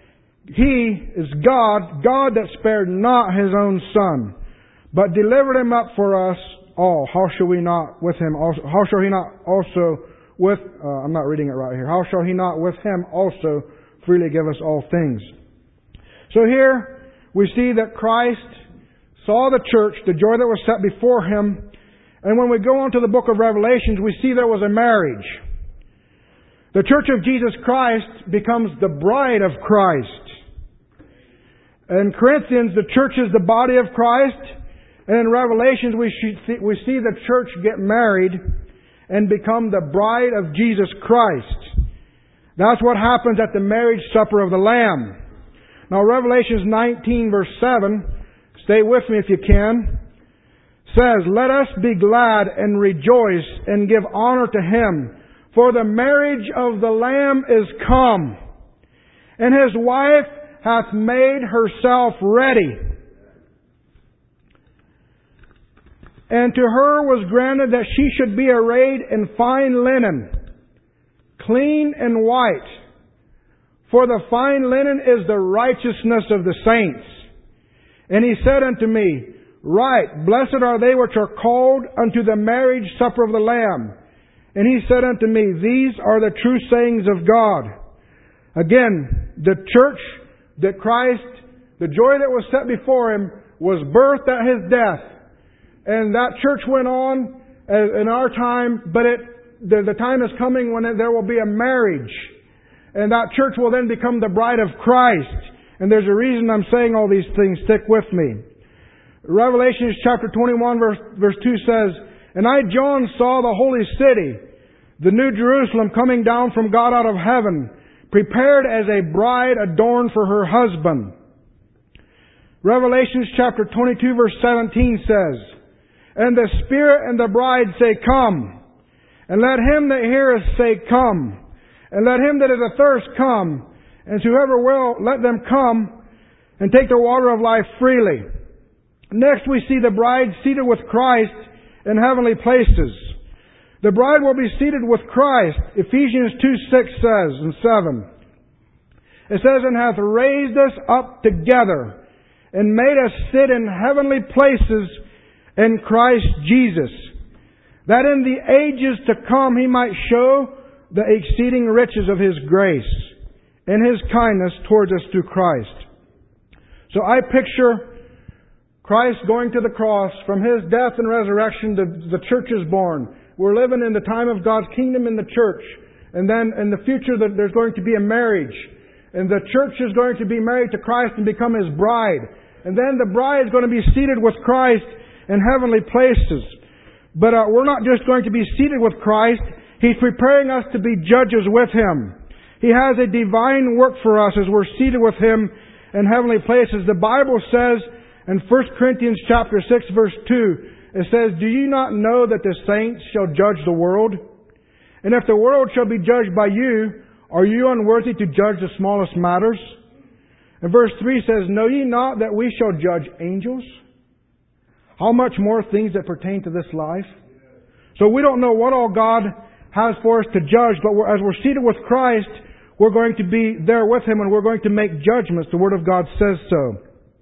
He is God, God that spared not His own Son, but delivered Him up for us all. How shall we not with Him also, how shall He not also with, uh, I'm not reading it right here, how shall He not with Him also freely give us all things? So here we see that Christ saw the church, the joy that was set before Him. And when we go on to the book of Revelations, we see there was a marriage. The church of Jesus Christ becomes the bride of Christ. In Corinthians, the church is the body of Christ. And in Revelations, we see, we see the church get married and become the bride of Jesus Christ. That's what happens at the marriage supper of the Lamb. Now, Revelations nineteen, verse seven, stay with me if you can, says, let us be glad and rejoice and give honor to Him, for the marriage of the Lamb is come, and His wife hath made herself ready. And to her was granted that she should be arrayed in fine linen, clean and white. For the fine linen is the righteousness of the saints. And He said unto me, Right, blessed are they which are called unto the marriage supper of the Lamb. And He said unto me, These are the true sayings of God. Again, the church that Christ, the joy that was set before Him, was birthed at His death. And that church went on in our time, but it, the, the time is coming when there will be a marriage. And that church will then become the bride of Christ. And there's a reason I'm saying all these things. Stick with me. Revelation chapter twenty-one verse, verse two says, And I, John, saw the holy city, the new Jerusalem, coming down from God out of heaven, prepared as a bride adorned for her husband. Revelation chapter twenty-two verse seventeen says, And the Spirit and the bride say, Come. And let him that heareth say, Come. And let him that is athirst come. And whoever will, let them come and take the water of life freely. Next we see the bride seated with Christ in heavenly places. The bride will be seated with Christ. Ephesians two six says, and seven. It says, And hath raised us up together, and made us sit in heavenly places in Christ Jesus, that in the ages to come He might show the exceeding riches of His grace and His kindness towards us through Christ. So I picture Christ going to the cross. From His death and resurrection, the, the church is born. We're living in the time of God's kingdom in the church. And then in the future there's going to be a marriage. And the church is going to be married to Christ and become His bride. And then the bride is going to be seated with Christ in heavenly places. But uh, we're not just going to be seated with Christ. He's preparing us to be judges with Him. He has a divine work for us as we're seated with Him in heavenly places. The Bible says in First Corinthians chapter six verse two, It says, "Do you not know that the saints shall judge the world? And if the world shall be judged by you, are you unworthy to judge the smallest matters?" And verse three says, "Know ye not that we shall judge angels? How much more things that pertain to this life?" So we don't know what all God has for us to judge, but we're, as we're seated with Christ, we're going to be there with Him and we're going to make judgments. The Word of God says so.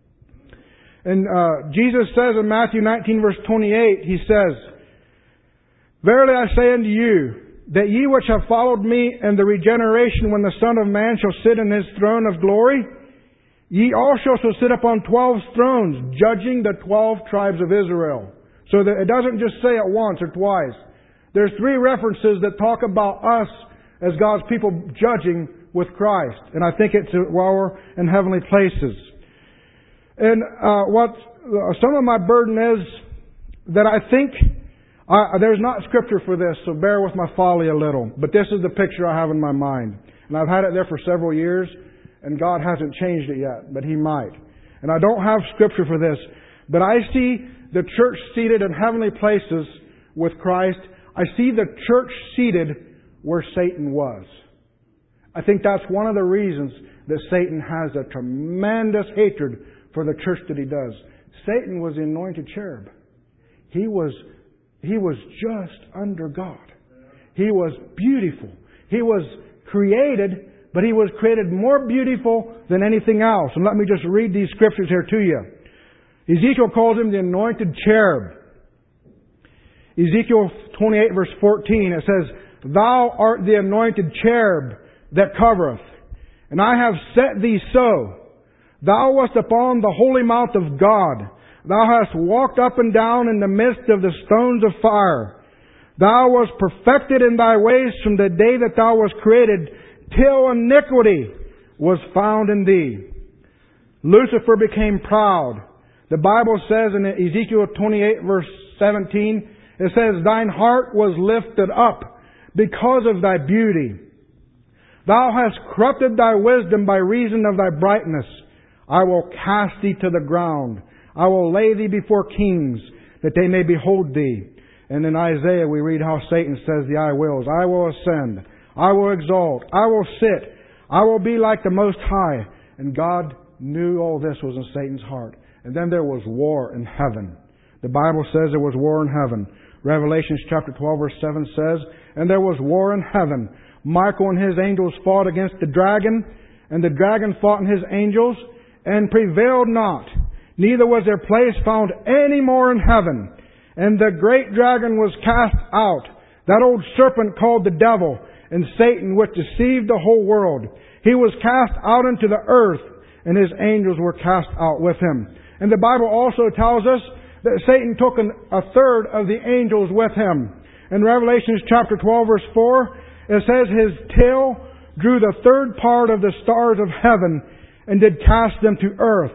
And uh, Jesus says in Matthew nineteen verse twenty-eight, He says, "Verily I say unto you, that ye which have followed me in the regeneration when the Son of Man shall sit in His throne of glory, ye also shall sit upon twelve thrones, judging the twelve tribes of Israel." So that it doesn't just say it once or twice. There's three references that talk about us as God's people judging with Christ. And I think it's while we're in heavenly places. And uh, what uh, some of my burden is that I think uh, there's not scripture for this, so bear with my folly a little. But this is the picture I have in my mind. And I've had it there for several years, and God hasn't changed it yet, but He might. And I don't have scripture for this, but I see the church seated in heavenly places with Christ. I see the church seated where Satan was. I think that's one of the reasons that Satan has a tremendous hatred for the church that he does. Satan was the anointed cherub. He was, he was just under God. He was beautiful. He was created, but He was created more beautiful than anything else. And let me just read these scriptures here to you. Ezekiel calls Him the anointed cherub. Ezekiel twenty-eight verse fourteen, it says, "Thou art the anointed cherub that covereth, and I have set thee so. Thou wast upon the holy mount of God. Thou hast walked up and down in the midst of the stones of fire. Thou wast perfected in thy ways from the day that thou wast created, till iniquity was found in thee." Lucifer became proud. The Bible says in Ezekiel twenty-eight verse seventeen, it says, "Thine heart was lifted up because of thy beauty. Thou hast corrupted thy wisdom by reason of thy brightness. I will cast thee to the ground. I will lay thee before kings, that they may behold thee." And in Isaiah we read how Satan says the I wills. "I will ascend. I will exalt. I will sit. I will be like the Most High." And God knew all this was in Satan's heart. And then there was war in heaven. The Bible says there was war in heaven. Revelation chapter twelve verse seven says, "And there was war in heaven. Michael and his angels fought against the dragon, and the dragon fought and his angels, and prevailed not. Neither was their place found any more in heaven. And the great dragon was cast out, that old serpent called the devil, and Satan, which deceived the whole world. He was cast out into the earth, and his angels were cast out with him." And the Bible also tells us that Satan took an, a third of the angels with him. In Revelation chapter twelve verse four, it says, "His tail drew the third part of the stars of heaven, and did cast them to earth."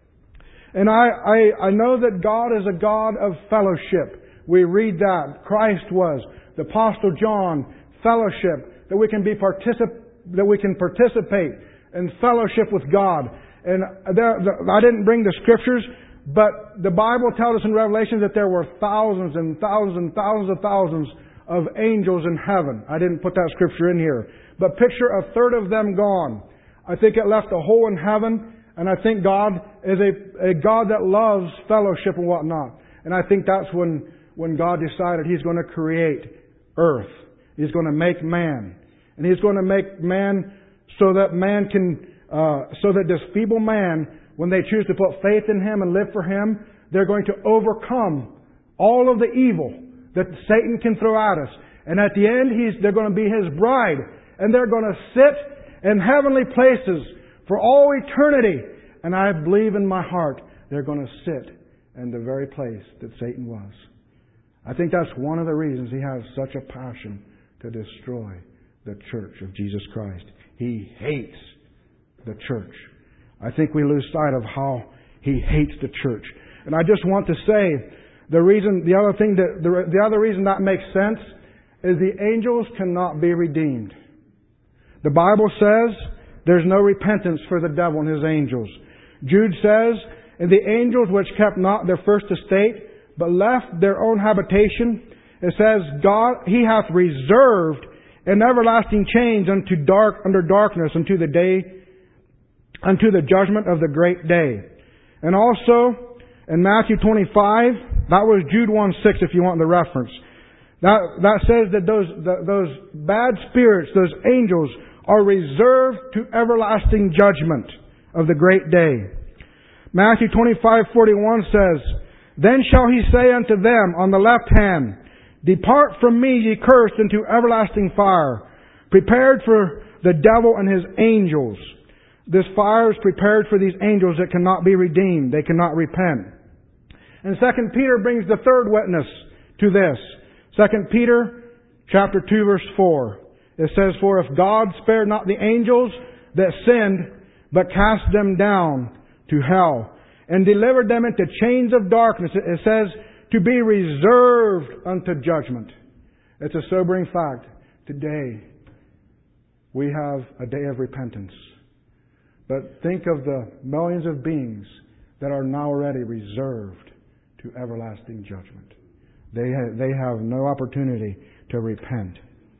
And I, I, I know that God is a God of fellowship. We read that. Christ was. The Apostle John, fellowship. That we can be particip- that we can participate in fellowship with God. And there, the, I didn't bring the scriptures, but the Bible tells us in Revelation that there were thousands and thousands and thousands of thousands of angels in heaven. I didn't put that scripture in here. But picture a third of them gone. I think it left a hole in heaven, and I think God is a, a God that loves fellowship and whatnot. And I think that's when, when God decided He's going to create earth. He's going to make man. And He's going to make man so that man can, uh, so that this feeble man, when they choose to put faith in Him and live for Him, they're going to overcome all of the evil that Satan can throw at us. And at the end, he's, they're going to be His bride. And they're going to sit in heavenly places for all eternity. And I believe in my heart they're going to sit in the very place that Satan was. I think that's one of the reasons he has such a passion to destroy the church of Jesus Christ. He hates the church. I think we lose sight of how he hates the church. And I just want to say, the reason, the other thing that, the, the other reason that makes sense is the angels cannot be redeemed. The Bible says there's no repentance for the devil and his angels. Jude says, "And the angels which kept not their first estate, but left their own habitation, it says, God, He hath reserved an everlasting chains unto dark, under darkness, unto the day, unto the judgment of the great day. And also, in Matthew twenty-five, that was Jude one six if you want the reference. That, that says that those, the, those bad spirits, those angels, are reserved to everlasting judgment of the great day. Matthew twenty-five forty-one says, Then shall He say unto them on the left hand, Depart from me, ye cursed, into everlasting fire, prepared for the devil and his angels. This fire is prepared for these angels that cannot be redeemed. They cannot repent. And Second Peter brings the third witness to this. Second Peter chapter two verse four. It says, For if God spared not the angels that sinned, but cast them down to hell, and delivered them into chains of darkness, it says, to be reserved unto judgment. It's a sobering fact. Today, we have a day of repentance. But think of the millions of beings that are now already reserved to everlasting judgment. They have, they have no opportunity to repent.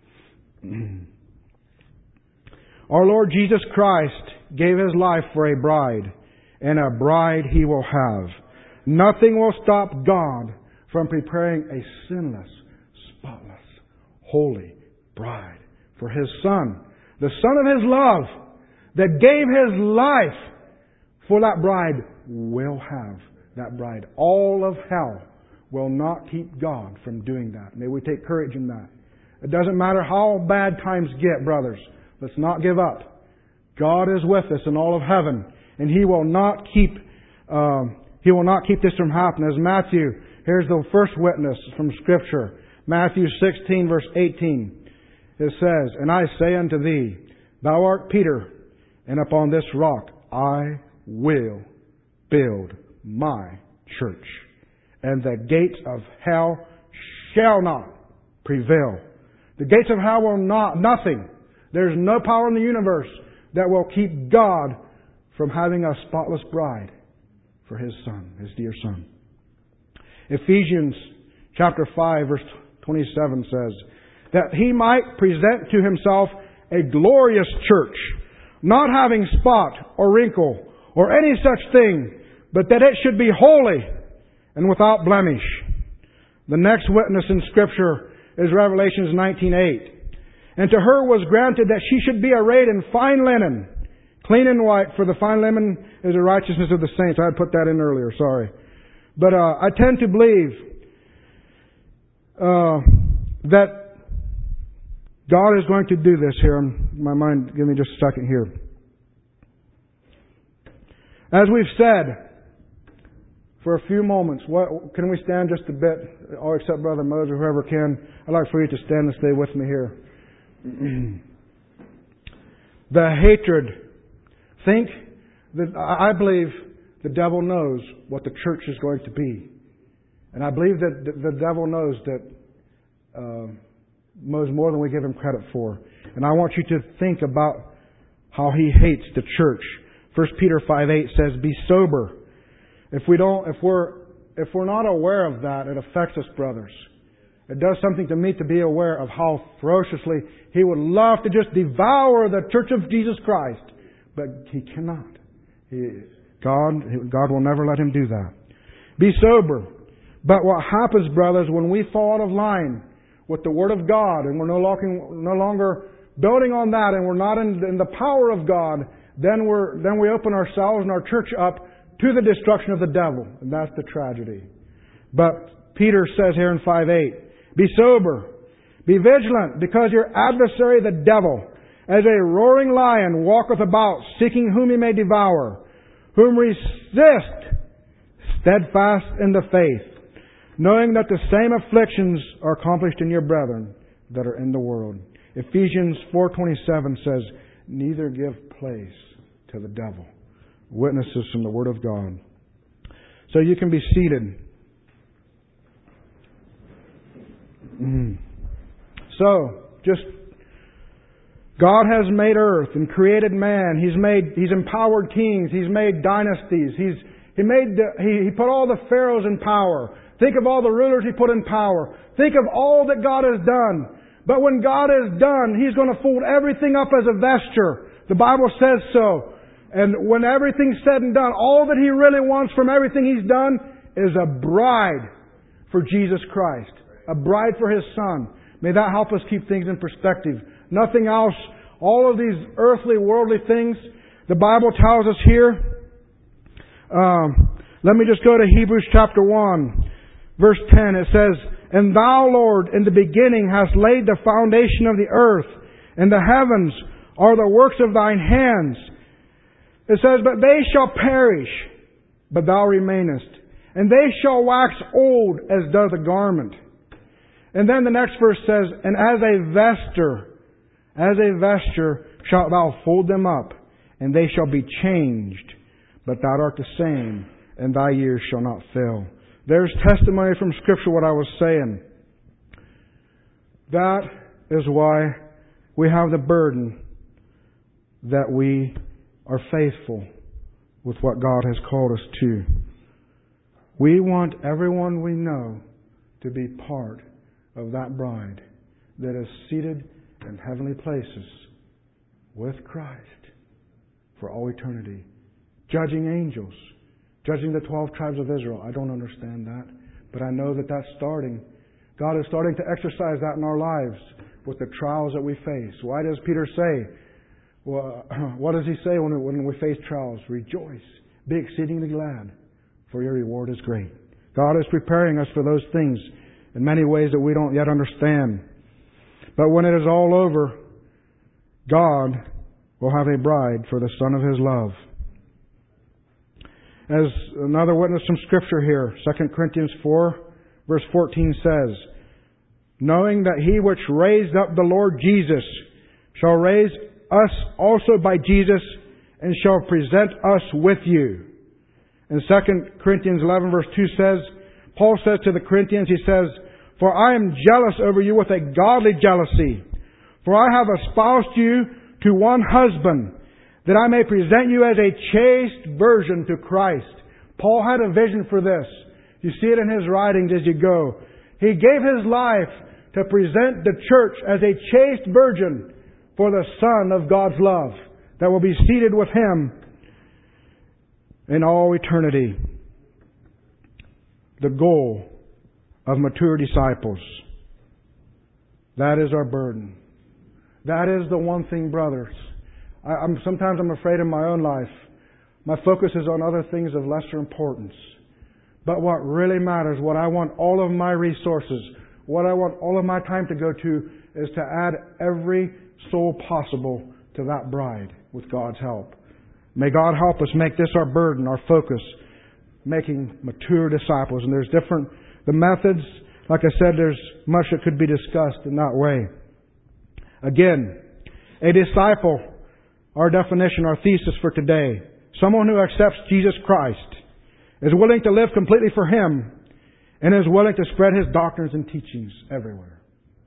Our Lord Jesus Christ gave His life for a bride, and a bride He will have. Nothing will stop God from preparing a sinless, spotless, holy bride for His Son. The Son of His love that gave His life for that bride will have that bride. All of hell will not keep God from doing that. May we take courage in that. It doesn't matter how bad times get, brothers. Let's not give up. God is with us in all of heaven, and He will not keep um, He will not keep this from happening. As Matthew, here's the first witness from Scripture. Matthew sixteen, verse eighteen. It says, And I say unto thee, Thou art Peter, and upon this rock I will build my church, and the gates of hell shall not prevail. The gates of hell will not, nothing. There's no power in the universe that will keep God from having a spotless bride for His Son, His dear Son. Ephesians chapter five verse twenty-seven says, That He might present to Himself a glorious church, not having spot or wrinkle or any such thing, but that it should be holy and without blemish. The next witness in Scripture is Revelations nineteen eight. And to her was granted that she should be arrayed in fine linen, clean and white, for the fine linen is the righteousness of the saints. I had put that in earlier, sorry. But uh, I tend to believe uh, that God is going to do this here. My mind, give me just a second here. As we've said, for a few moments, what, can we stand just a bit? All except Brother Moses, whoever can. I'd like for you to stand and stay with me here. The hatred. Think that I believe the devil knows what the church is going to be. And I believe that the devil knows that uh, knows more than we give him credit for. And I want you to think about how he hates the church. First Peter five eight says, Be sober. If we don't, if we're, if we're not aware of that, it affects us, brothers. It does something to me to be aware of how ferociously he would love to just devour the church of Jesus Christ. But he cannot. He, God, God will never let him do that. Be sober. But what happens, brothers, when we fall out of line with the Word of God and we're no longer, no longer building on that and we're not in, in the power of God, then we're, then we open ourselves and our church up to the destruction of the devil. And that's the tragedy. But Peter says here in five eight, Be sober, be vigilant, because your adversary the devil, as a roaring lion, walketh about, seeking whom he may devour, whom resist, steadfast in the faith, knowing that the same afflictions are accomplished in your brethren that are in the world. Ephesians four twenty-seven says, Neither give place to the devil. Witnesses from the Word of God. So you can be seated. Mm. So, just God has made earth and created man. He's made, He's empowered kings. He's made dynasties. He's He made the, he, he put all the pharaohs in power. Think of all the rulers He put in power. Think of all that God has done. But when God is done, He's going to fold everything up as a vesture. The Bible says so. And when everything's said and done, all that He really wants from everything He's done is a bride for Jesus Christ. A bride for His Son. May that help us keep things in perspective. Nothing else. All of these earthly, worldly things, the Bible tells us here. Um, let me just go to Hebrews chapter one, verse ten. It says, "And Thou, Lord, in the beginning hast laid the foundation of the earth, and the heavens are the works of Thine hands." It says, "But they shall perish, but Thou remainest. And they shall wax old as does a garment." And then the next verse says, "And as a vesture, as a vesture shalt Thou fold them up, and they shall be changed. But Thou art the same, and Thy years shall not fail." There's testimony from Scripture what I was saying. That is why we have the burden that we are faithful with what God has called us to. We want everyone we know to be part of that bride that is seated in heavenly places with Christ for all eternity. Judging angels, judging the twelve tribes of Israel. I don't understand that, but I know that that's starting. God is starting to exercise that in our lives with the trials that we face. Why does Peter say, well, what does he say when we, when we face trials? Rejoice, be exceedingly glad, for your reward is great. God is preparing us for those things in many ways that we don't yet understand. But when it is all over, God will have a bride for the Son of His love. As another witness from Scripture here, Second Corinthians four, verse fourteen says, "Knowing that He which raised up the Lord Jesus shall raise us also by Jesus, and shall present us with you." And Second Corinthians eleven, verse two says, Paul says to the Corinthians, he says, "For I am jealous over you with a godly jealousy. For I have espoused you to one husband, that I may present you as a chaste virgin to Christ." Paul had a vision for this. You see it in his writings as you go. He gave his life to present the church as a chaste virgin for the Son of God's love that will be seated with Him in all eternity. The goal of mature disciples. That is our burden. That is the one thing, brothers. I, I'm sometimes I'm afraid in my own life. My focus is on other things of lesser importance. But what really matters, what I want all of my resources, what I want all of my time to go to, is to add every soul possible to that bride with God's help. May God help us make this our burden, our focus, making mature disciples. And there's different, the methods, like I said, there's much that could be discussed in that way. Again, a disciple, our definition, our thesis for today, someone who accepts Jesus Christ, is willing to live completely for Him, and is willing to spread His doctrines and teachings everywhere.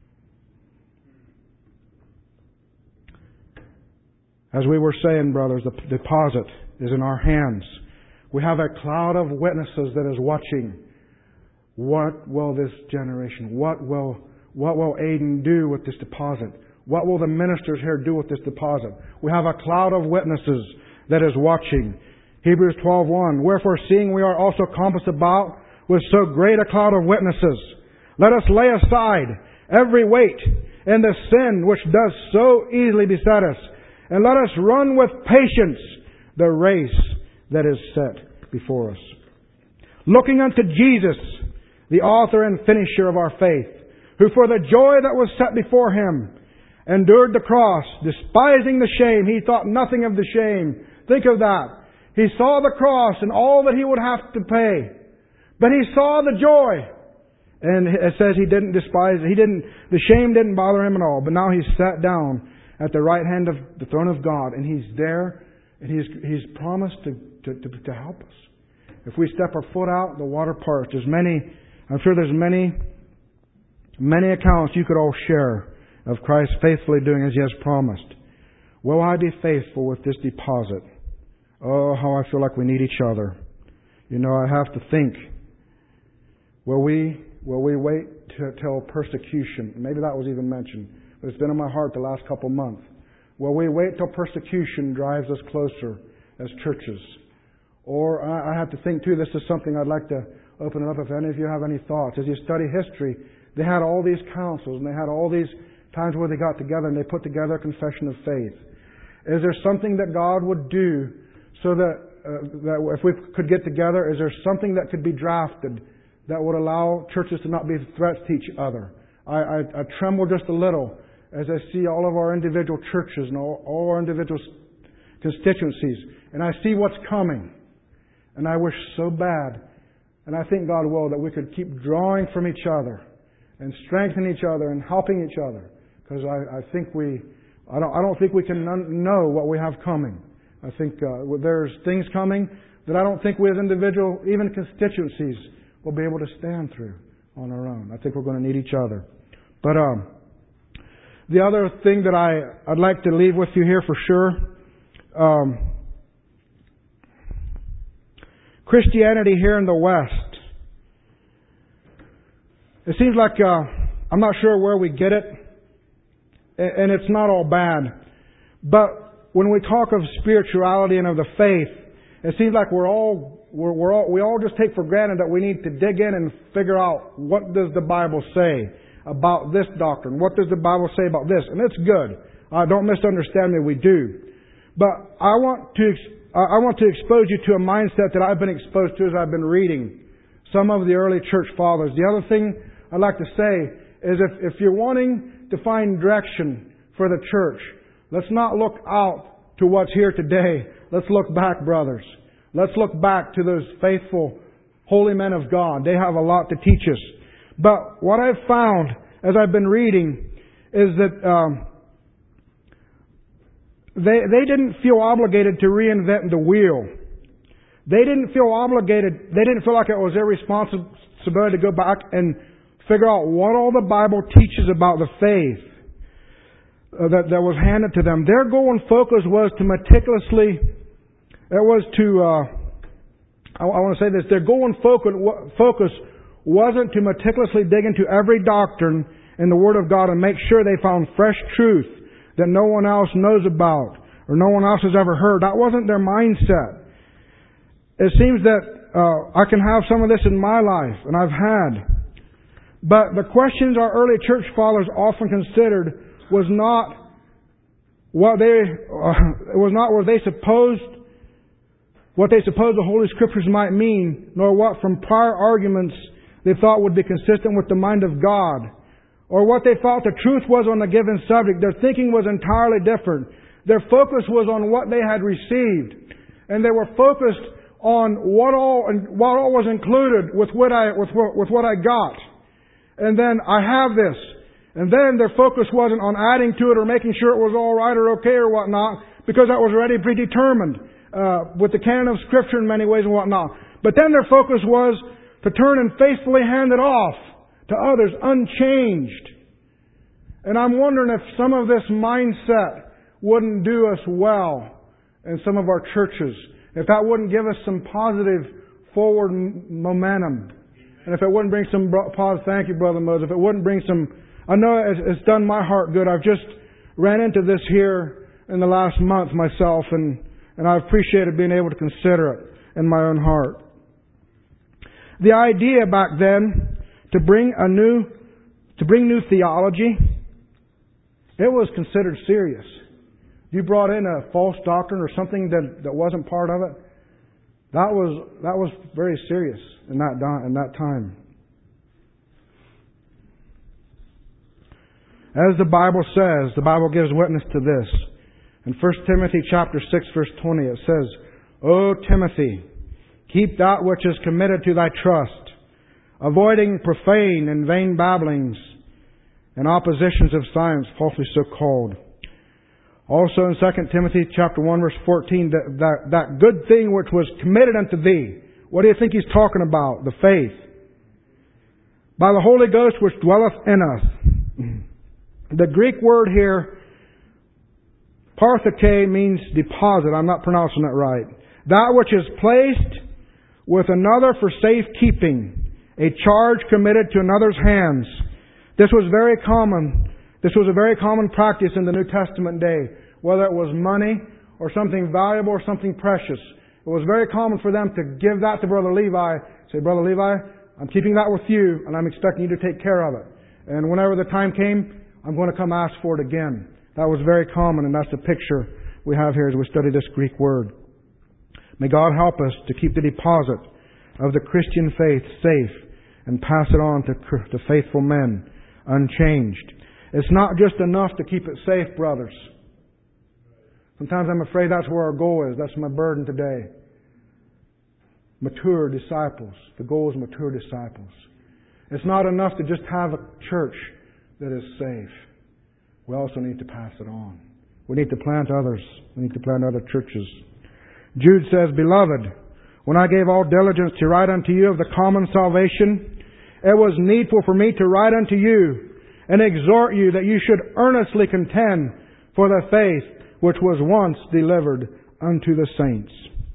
As we were saying, brothers, the deposit is in our hands. We have a cloud of witnesses that is watching. What will this generation, what will, what will Aiden do with this deposit? What will the ministers here do with this deposit? We have a cloud of witnesses that is watching. Hebrews twelve one, "Wherefore, seeing we are also compassed about with so great a cloud of witnesses, let us lay aside every weight and the sin which does so easily beset us, and let us run with patience the race that is set before us. Looking unto Jesus, the author and finisher of our faith, who for the joy that was set before Him endured the cross, despising the shame. He thought nothing of the shame." Think of that. He saw the cross and all that He would have to pay. But He saw the joy. And it says He didn't despise it. He didn't, the shame didn't bother Him at all. But now He's sat down at the right hand of the throne of God. And He's there. And He's, he's promised to, to, to, to help us. If we step our foot out, the water parts. There's many, I'm sure there's many, many accounts you could all share of Christ faithfully doing as He has promised. Will I be faithful with this deposit? Oh, how I feel like we need each other. You know, I have to think. Will we will we wait to, till persecution? Maybe that was even mentioned, but it's been in my heart the last couple months. Will we wait till persecution drives us closer as churches? Or I, I have to think too, this is something I'd like to open it up if any of you have any thoughts. As you study history, they had all these councils and they had all these times where they got together and they put together a confession of faith. Is there something that God would do so that, uh, that if we could get together, is there something that could be drafted that would allow churches to not be threats to each other? I, I, I tremble just a little as I see all of our individual churches and all, all our individual constituencies, and I see what's coming. And I wish so bad, and I think God will, that we could keep drawing from each other and strengthening each other and helping each other. Because I, I think we, I don't, I don't think we can know what we have coming. I think uh, there's things coming that I don't think we as individual, even constituencies, will be able to stand through on our own. I think we're going to need each other. But um, the other thing that I, I'd like to leave with you here for sure, um, Christianity here in the West. It seems like, uh, I'm not sure where we get it, and it's not all bad. But when we talk of spirituality and of the faith, it seems like we're all, we're, we're all, we all just take for granted that we need to dig in and figure out what does the Bible say about this doctrine? What does the Bible say about this? And it's good. Uh, don't misunderstand me, we do. But I want to I want to expose you to a mindset that I've been exposed to as I've been reading some of the early church fathers. The other thing I'd like to say is if, if you're wanting to find direction for the church, let's not look out to what's here today. Let's look back, brothers. Let's look back to those faithful, holy men of God. They have a lot to teach us. But what I've found as I've been reading is that um, they they didn't feel obligated to reinvent the wheel. They didn't feel obligated. They didn't feel like it was their responsibility to go back and figure out what all the Bible teaches about the faith uh, that that was handed to them. Their goal and focus was to meticulously. It was to. Uh, I, I want to say this. Their goal and focus focus. wasn't to meticulously dig into every doctrine in the Word of God and make sure they found fresh truth that no one else knows about or no one else has ever heard. That wasn't their mindset. It seems that uh, I can have some of this in my life, and I've had. But the questions our early church fathers often considered was not what they uh, it was not what they supposed what they supposed the Holy Scriptures might mean, nor what from prior arguments they thought would be consistent with the mind of God, or what they thought the truth was on a given subject. Their thinking was entirely different. Their focus was on what they had received, and they were focused on what all what all was included with what I with what, with what I got. And then I have this, and then their focus wasn't on adding to it or making sure it was all right or okay or whatnot, because that was already predetermined uh, with the canon of Scripture in many ways and whatnot. But then their focus was to turn and faithfully hand it off to others unchanged. And I'm wondering if some of this mindset wouldn't do us well in some of our churches. If that wouldn't give us some positive forward momentum. And if it wouldn't bring some positive, thank you, Brother Moses, if it wouldn't bring some, I know it's done my heart good. I've just ran into this here in the last month myself, and, and I appreciated being able to consider it in my own heart. The idea back then to bring a new, to bring new theology, it was considered serious. You brought in a false doctrine or something that, that wasn't part of it, that was that was very serious in that in that time. As the Bible says, the Bible gives witness to this. In First Timothy chapter six, verse twenty, it says, "O Timothy, keep that which is committed to thy trust, avoiding profane and vain babblings and oppositions of science, falsely so called." Also in Second Timothy chapter one, verse fourteen, that, that, that good thing which was committed unto thee. What do you think he's talking about? The faith. By the Holy Ghost which dwelleth in us. The Greek word here, partheke, means deposit. I'm not pronouncing it right. That which is placed with another for safekeeping a charge committed to another's hands. This was very common. This was a very common practice in the New Testament day, whether it was money or something valuable or something precious. It was very common for them to give that to Brother Levi. Say, Brother Levi, I'm keeping that with you, and I'm expecting you to take care of it. And whenever the time came, I'm going to come ask for it again. That was very common, and that's the picture we have here as we study this Greek word. May God help us to keep the deposit of the Christian faith safe and pass it on to, to faithful men unchanged. It's not just enough to keep it safe, brothers. Sometimes I'm afraid that's where our goal is. That's my burden today. Mature disciples. The goal is mature disciples. It's not enough to just have a church that is safe. We also need to pass it on. We need to plant others. We need to plant other churches. Jude says, Beloved, when I gave all diligence to write unto you of the common salvation, it was needful for me to write unto you and exhort you that you should earnestly contend for the faith which was once delivered unto the saints.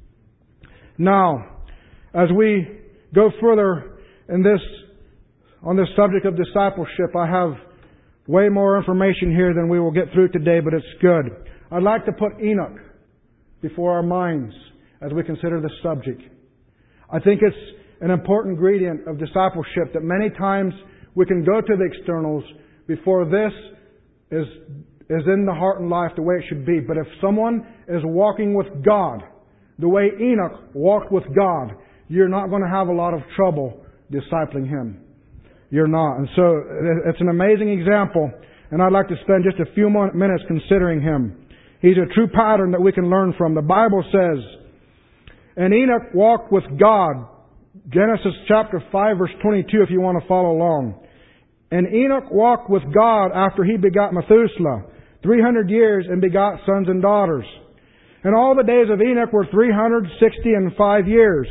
Now, as we go further in this, on this subject of discipleship, I have way more information here than we will get through today, but it's good. I'd like to put Enoch before our minds as we consider this subject. I think it's an important ingredient of discipleship that many times we can go to the externals before this is, is in the heart and life the way it should be. But if someone is walking with God the way Enoch walked with God, you're not going to have a lot of trouble discipling him. You're not. And so it's an amazing example, and I'd like to spend just a few minutes considering him. He's a true pattern that we can learn from. The Bible says, And Enoch walked with God. Genesis chapter five verse twenty-two if you want to follow along. And Enoch walked with God after he begot Methuselah three hundred years and begot sons and daughters. And all the days of Enoch were three hundred sixty and five years.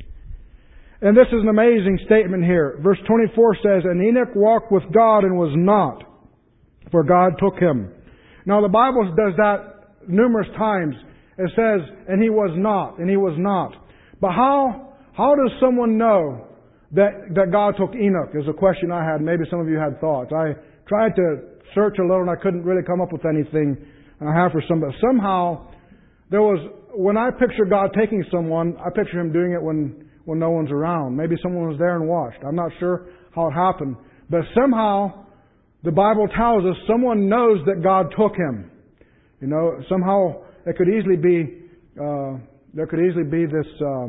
And this is an amazing statement here. Verse twenty-four says, And Enoch walked with God and was not, for God took him. Now the Bible does that numerous times. It says, and he was not, and he was not. But how, how does someone know that, that God took Enoch? Is a question I had. Maybe some of you had thoughts. I tried to search a little and I couldn't really come up with anything I have for some. But somehow, there was, when I picture God taking someone, I picture Him doing it when, when no one's around. Maybe someone was there and watched. I'm not sure how it happened. But somehow, the Bible tells us someone knows that God took him. You know, somehow it could easily be, uh, there could easily be this, uh,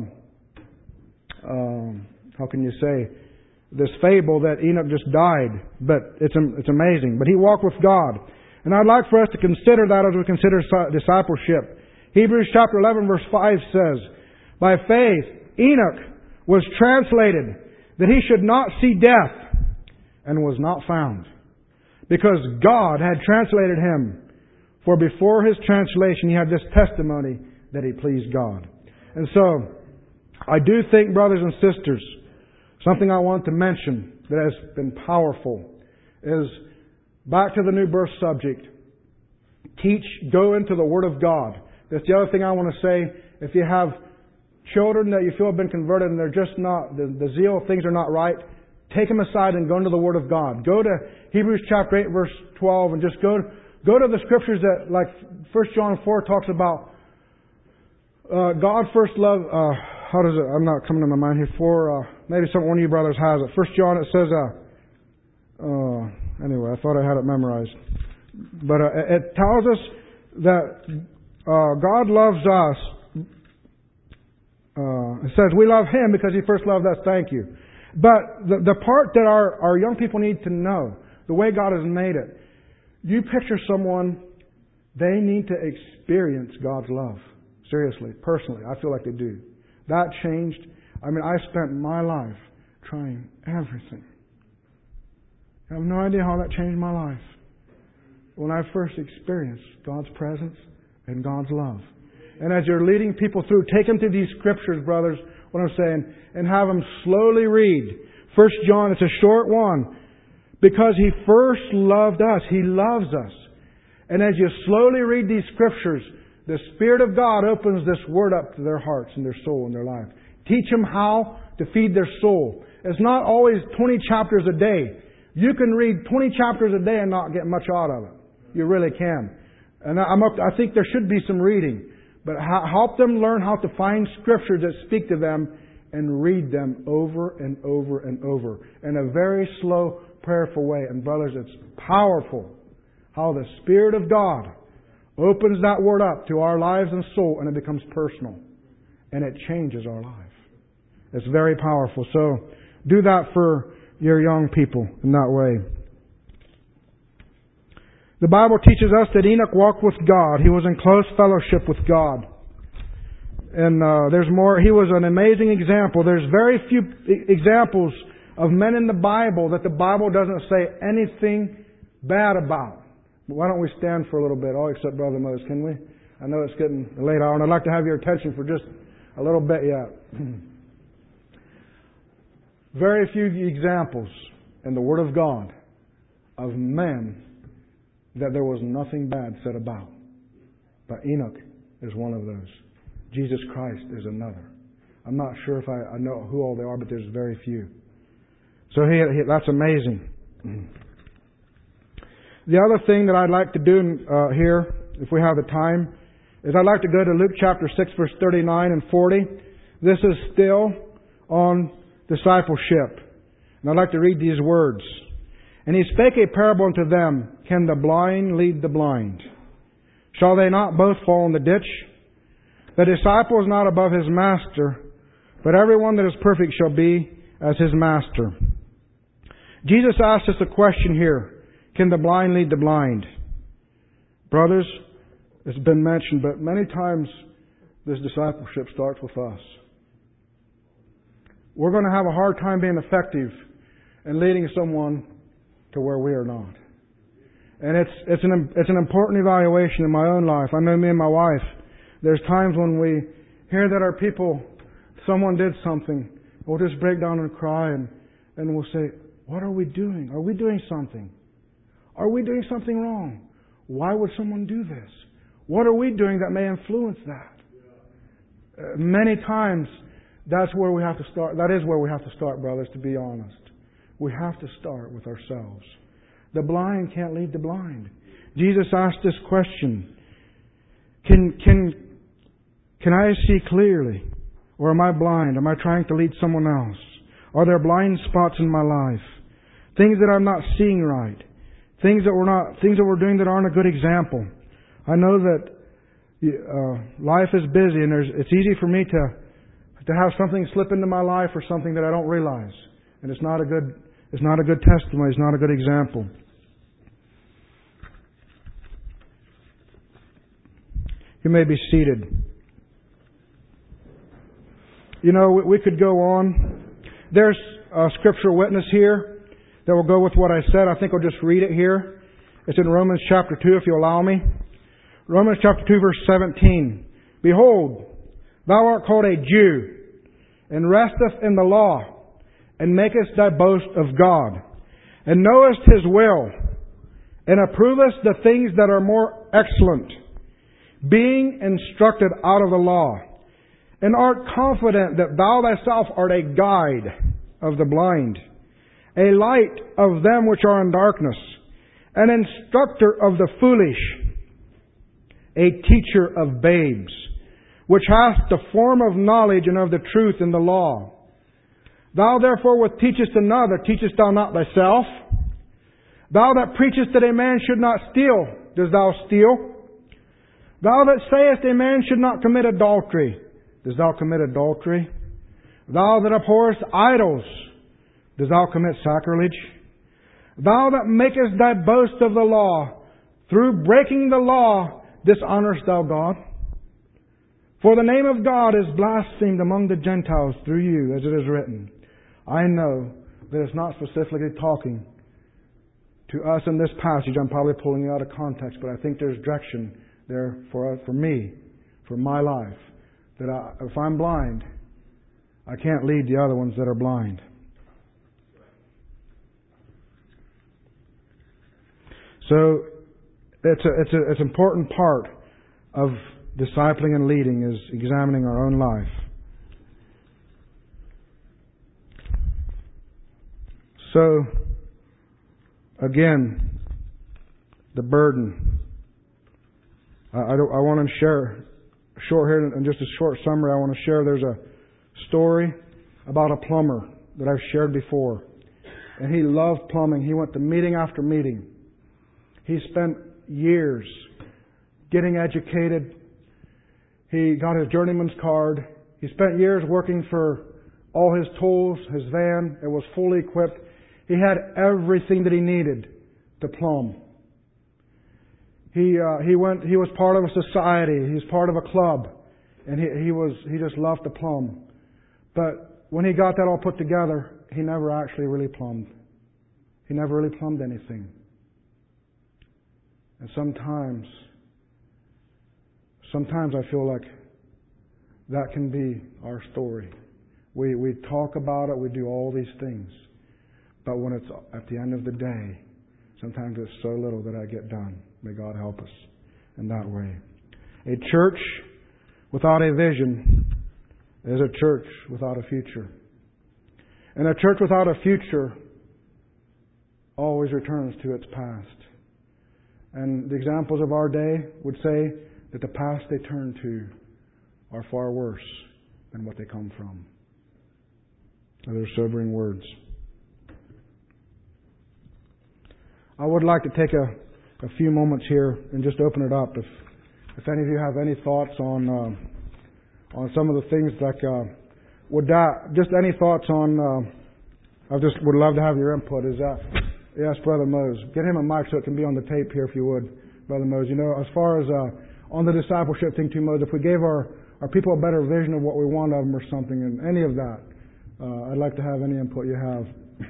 uh, how can you say, this fable that Enoch just died. But it's, it's amazing. But he walked with God. And I'd like for us to consider that as we consider discipleship. Hebrews chapter eleven verse five says, By faith Enoch was translated that he should not see death, and was not found, because God had translated him. For before his translation he had this testimony that he pleased God. And so, I do think, brothers and sisters, something I want to mention that has been powerful is, back to the new birth subject, teach, go into the Word of God. That's the other thing I want to say. If you have children that you feel have been converted and they're just not, the, the zeal of things are not right, take them aside and go into the Word of God. Go to Hebrews chapter eight verse twelve and just go, go to the Scriptures that, like First John four talks about, uh, God first loved, uh, how does it, I'm not coming to my mind here, for, uh, maybe some, one of you brothers has it. First John, it says, uh, uh, anyway, I thought I had it memorized. But uh, it tells us that uh, God loves us. Uh, it says we love Him because He first loved us. Thank you. But the, the part that our, our young people need to know, the way God has made it, you picture someone, they need to experience God's love. Seriously, personally, I feel like they do. That changed. I mean, I spent my life trying everything. I have no idea how that changed my life. When I first experienced God's presence and God's love. And as you're leading people through, take them to these Scriptures, brothers, what I'm saying, and have them slowly read. First John, it's a short one. Because He first loved us. He loves us. And as you slowly read these Scriptures, the Spirit of God opens this Word up to their hearts and their soul and their life. Teach them how to feed their soul. It's not always twenty chapters a day. You can read twenty chapters a day and not get much out of it. You really can. And I'm up to, I think there should be some reading. But help them learn how to find Scriptures that speak to them and read them over and over and over in a very slow, prayerful way. And brothers, it's powerful how the Spirit of God opens that Word up to our lives and soul, and it becomes personal. And it changes our life. It's very powerful. So do that for your young people in that way. The Bible teaches us that Enoch walked with God. He was in close fellowship with God. And uh, there's more. He was an amazing example. There's very few examples of men in the Bible that the Bible doesn't say anything bad about. Why don't we stand for a little bit, all except Brother Moses, can we? I know it's getting late hour, and I'd like to have your attention for just a little bit yet. Very few examples in the Word of God of men that there was nothing bad said about. But Enoch is one of those. Jesus Christ is another. I'm not sure if I, I know who all they are, but there's very few. So he, he, that's amazing. The other thing that I'd like to do uh, here, if we have the time, is I'd like to go to Luke chapter six, verse thirty-nine and forty. This is still on discipleship. And I'd like to read these words. And he spake a parable unto them, Can the blind lead the blind? Shall they not both fall in the ditch? The disciple is not above his master, but everyone that is perfect shall be as his master. Jesus asked us a question here. Can the blind lead the blind? Brothers, it's been mentioned, but many times this discipleship starts with us. We're going to have a hard time being effective in leading someone to where we are not. And it's it's an it's an important evaluation in my own life. I know me and my wife, there's times when we hear that our people, someone did something, we'll just break down and cry and, and we'll say, what are we doing? Are we doing something? Are we doing something wrong? Why would someone do this? What are we doing that may influence that? Uh, many times, that's where we have to start. That is where we have to start, brothers, to be honest. We have to start with ourselves. The blind can't lead the blind. Jesus asked this question. Can, can, can I see clearly? Or am I blind? Am I trying to lead someone else? Are there blind spots in my life? Things that I'm not seeing right. Things that we're not, things that we're doing that aren't a good example. I know that uh, life is busy and there's, it's easy for me to, to have something slip into my life or something that I don't realize. And it's not a good, it's not a good testimony. It's not a good example. You may be seated. You know, we, we could go on. There's a scriptural witness here that will go with what I said. I think I'll just read it here. It's in Romans chapter two, if you allow me. Romans chapter two, verse seventeen. Behold, thou art called a Jew, and resteth in the law, and makest thy boast of God, and knowest His will, and approvest the things that are more excellent, being instructed out of the law, and art confident that thou thyself art a guide of the blind, a light of them which are in darkness, an instructor of the foolish, a teacher of babes, which hast the form of knowledge and of the truth in the law. Thou therefore which teachest another, teachest thou not thyself? Thou that preachest that a man should not steal, dost thou steal? Thou that sayest a man should not commit adultery, dost thou commit adultery? Thou that abhorrest idols, dost thou commit sacrilege? Thou that makest thy boast of the law, through breaking the law, dishonourest thou God? For the name of God is blasphemed among the Gentiles through you, as it is written. I know that it's not specifically talking to us in this passage. I'm probably pulling it out of context, but I think there's direction there for for me, for my life. That I, if I'm blind, I can't lead the other ones that are blind. So it's a, it's a, it's an important part of discipling and leading is examining our own life. So, again, the burden. I, I, don't, I want to share, short here, and just a short summary, I want to share, there's a story about a plumber that I've shared before. And he loved plumbing. He went to meeting after meeting. He spent years getting educated. He got his journeyman's card. He spent years working for all his tools, his van. It was fully equipped. He had everything that he needed to plumb. He uh, he went. He was part of a society. He was part of a club, and he he was he just loved to plumb. But when he got that all put together, he never actually really plumbed. He never really plumbed anything. And sometimes, sometimes I feel like that can be our story. We we talk about it, we do all these things. But when it's at the end of the day, sometimes it's so little that I get done. May God help us in that way. A church without a vision is a church without a future. And a church without a future always returns to its past. And the examples of our day would say that the past they turn to are far worse than what they come from. Those are sobering words. I would like to take a, a few moments here and just open it up. If if any of you have any thoughts on uh, on some of the things like uh, would that just any thoughts on uh, I just would love to have your input. Is that yes, Brother Mose? Get him a mic so it can be on the tape here if you would, Brother Mose. You know, as far as uh, on the discipleship thing too, Mose, if we gave our, our people a better vision of what we want of them or something, and any of that, uh, I'd like to have any input you have.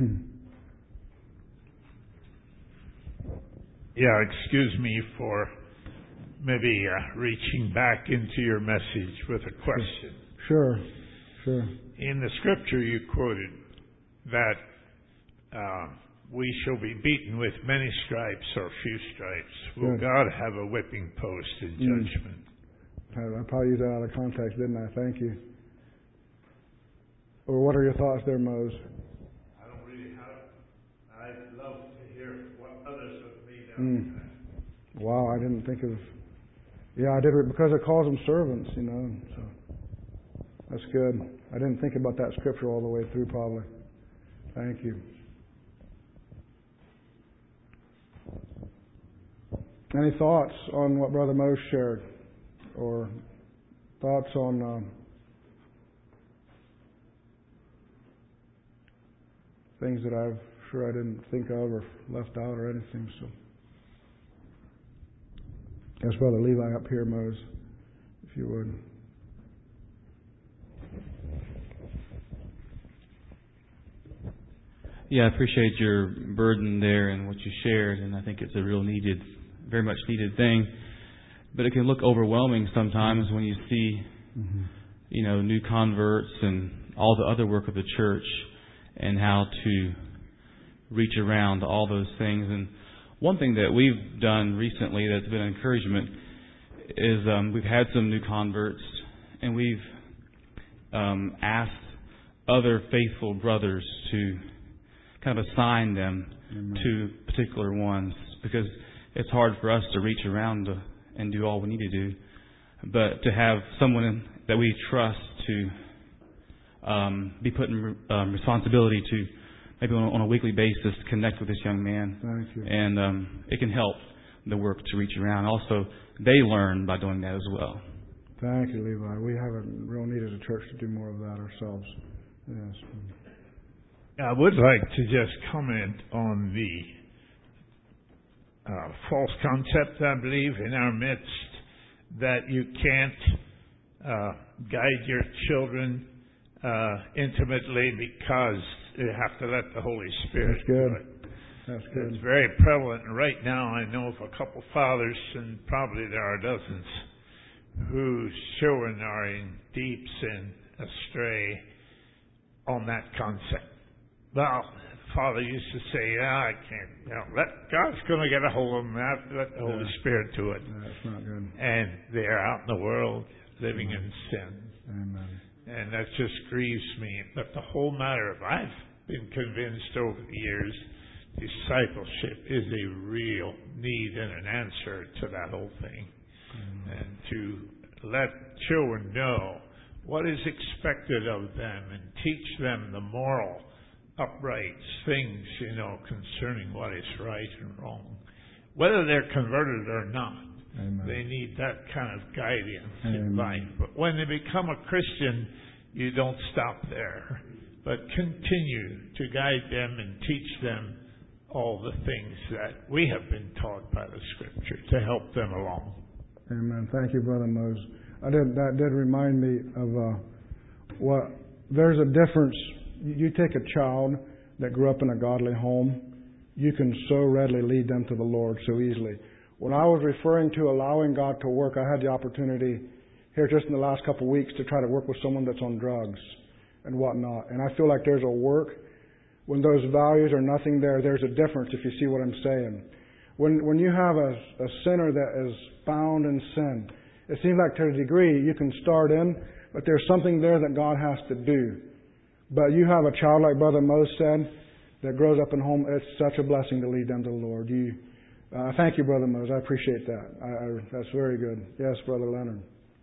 Yeah, excuse me for maybe uh, reaching back into your message with a question. Sure, sure. In the scripture you quoted that uh, we shall be beaten with many stripes or few stripes. Will Good. God have a whipping post in Mm. judgment? I, I probably used that out of context, didn't I? Thank you. Or what are your thoughts there, Mose? I don't really have. I'd love to hear what others have made out Mm. of that. Wow, I didn't think of. Yeah, I did it because it calls them servants, you know. So that's good. I didn't think about that scripture all the way through, probably. Thank you. Any thoughts on what Brother Mose shared, or thoughts on um, things that I'm sure I didn't think of or left out or anything? So. Yes, Brother Levi up here, Mose, if you would. Yeah, I appreciate your burden there and what you shared, and I think it's a real needed, very much needed thing. But it can look overwhelming sometimes when you see, mm-hmm. you know, new converts and all the other work of the church and how to reach around all those things. And one thing that we've done recently that's been an encouragement is um, we've had some new converts, and we've um, asked other faithful brothers to kind of assign them Amen. To particular ones, because it's hard for us to reach around to, and do all we need to do. But to have someone in, that we trust to um, be put in um, responsibility to maybe on, on a weekly basis connect with this young man. Thank you. And um, it can help the work to reach around. Also, they learn by doing that as well. Thank you, Levi. We have a real need as a church to do more of that ourselves. Yes. I would like to just comment on the uh, false concept, I believe, in our midst that you can't uh, guide your children uh, intimately because you have to let the Holy Spirit That's good. do it. That's good. It's very prevalent. And right now I know of a couple fathers, and probably there are dozens, whose children are in deep sin, astray on that concept. Well, Father used to say, "Yeah, I can't. You know, let God's going to get a hold of them. I have to let the Holy yeah. Spirit do it." That's not good. And they're out in the world living Amen. in sin, Amen. and that just grieves me. But the whole matter of I've been convinced over the years discipleship is a real need and an answer to that whole thing. Mm-hmm. And to let children know what is expected of them and teach them the moral, upright things, you know, concerning what is right and wrong. Whether they're converted or not, Amen. They need that kind of guidance Amen. In life. But when they become a Christian, you don't stop there, but continue to guide them and teach them all the things that we have been taught by the Scripture to help them along. Amen. Thank you, Brother Mose. I did, that did remind me of uh, what there's a difference. You take a child that grew up in a godly home, you can so readily lead them to the Lord so easily. When I was referring to allowing God to work, I had the opportunity here just in the last couple of weeks to try to work with someone that's on drugs and whatnot. And I feel like there's a work. When those values are nothing there, there's a difference, if you see what I'm saying. When when you have a, a sinner that is bound in sin, it seems like to a degree you can start in, but there's something there that God has to do. But you have a child, like Brother Mose said, that grows up in home. It's such a blessing to lead them to the Lord. You, uh, thank you, Brother Mose. I appreciate that. I, I, that's very good. Yes, Brother Leonard.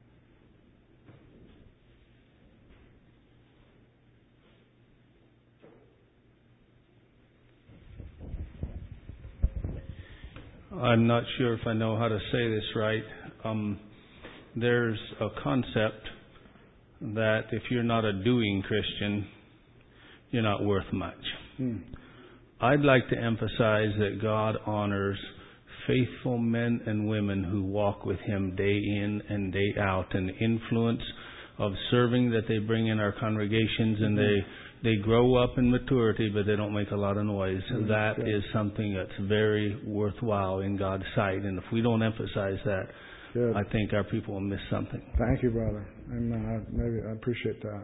I'm not sure if I know how to say this right. Um, there's a concept that if you're not a doing Christian, you're not worth much. Hmm. I'd like to emphasize that God honors faithful men and women who walk with Him day in and day out, and the influence of serving that they bring in our congregations, and they They grow up in maturity, but they don't make a lot of noise. Mm-hmm. That Good. Is something that's very worthwhile in God's sight. And if we don't emphasize that, Good. I think our people will miss something. Thank you, brother. Amen. I, maybe I appreciate that.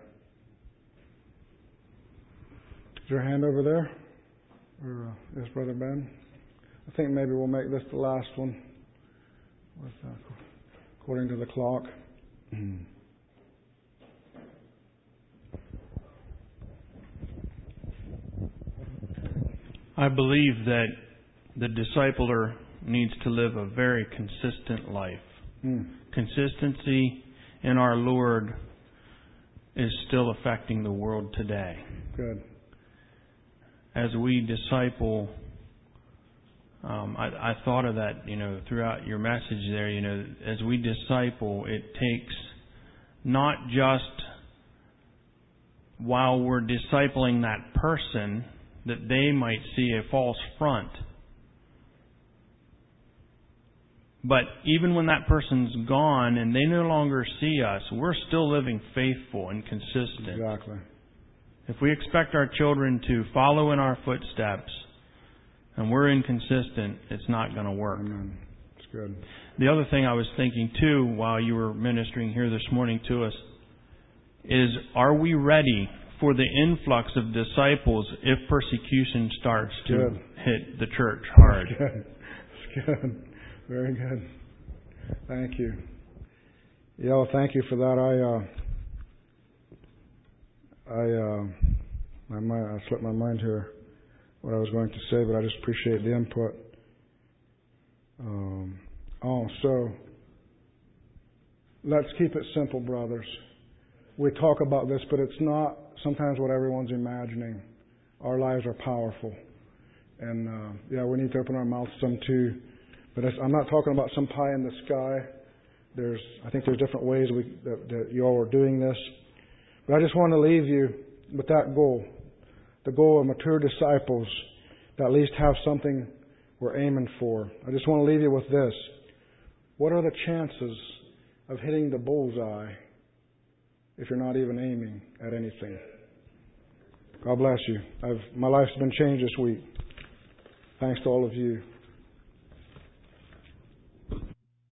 Is your hand over there? Or, uh, yes, Brother Ben? I think maybe we'll make this the last one. With, uh, according to the clock. Mm-hmm. I believe that the discipler needs to live a very consistent life. Mm. Consistency in our Lord is still affecting the world today. Good. As we disciple, um, I, I thought of that, you know, throughout your message there. You know, as we disciple, it takes not just while we're discipling that person that they might see a false front. But even when that person's gone and they no longer see us, we're still living faithful and consistent. Exactly. If we expect our children to follow in our footsteps and we're inconsistent, it's not going to work. Amen. It's good. The other thing I was thinking too while you were ministering here this morning to us is, are we ready for the influx of disciples if persecution starts to good. Hit the church hard? That's good. That's good. Very good. Thank you. Yeah, well, thank you for that. I, uh, I, uh, I, might, I slipped my mind here what I was going to say, but I just appreciate the input. Um, oh, so let's keep it simple, brothers. We talk about this, but it's not sometimes what everyone's imagining. Our lives are powerful. And, uh, yeah, we need to open our mouths some too. But I'm not talking about some pie in the sky. There's, I think there's different ways we, that, that you all are doing this. But I just want to leave you with that goal. The goal of mature disciples that at least have something we're aiming for. I just want to leave you with this. What are the chances of hitting the bullseye if you're not even aiming at anything? God bless you. I've, my life's been changed this week. Thanks to all of you.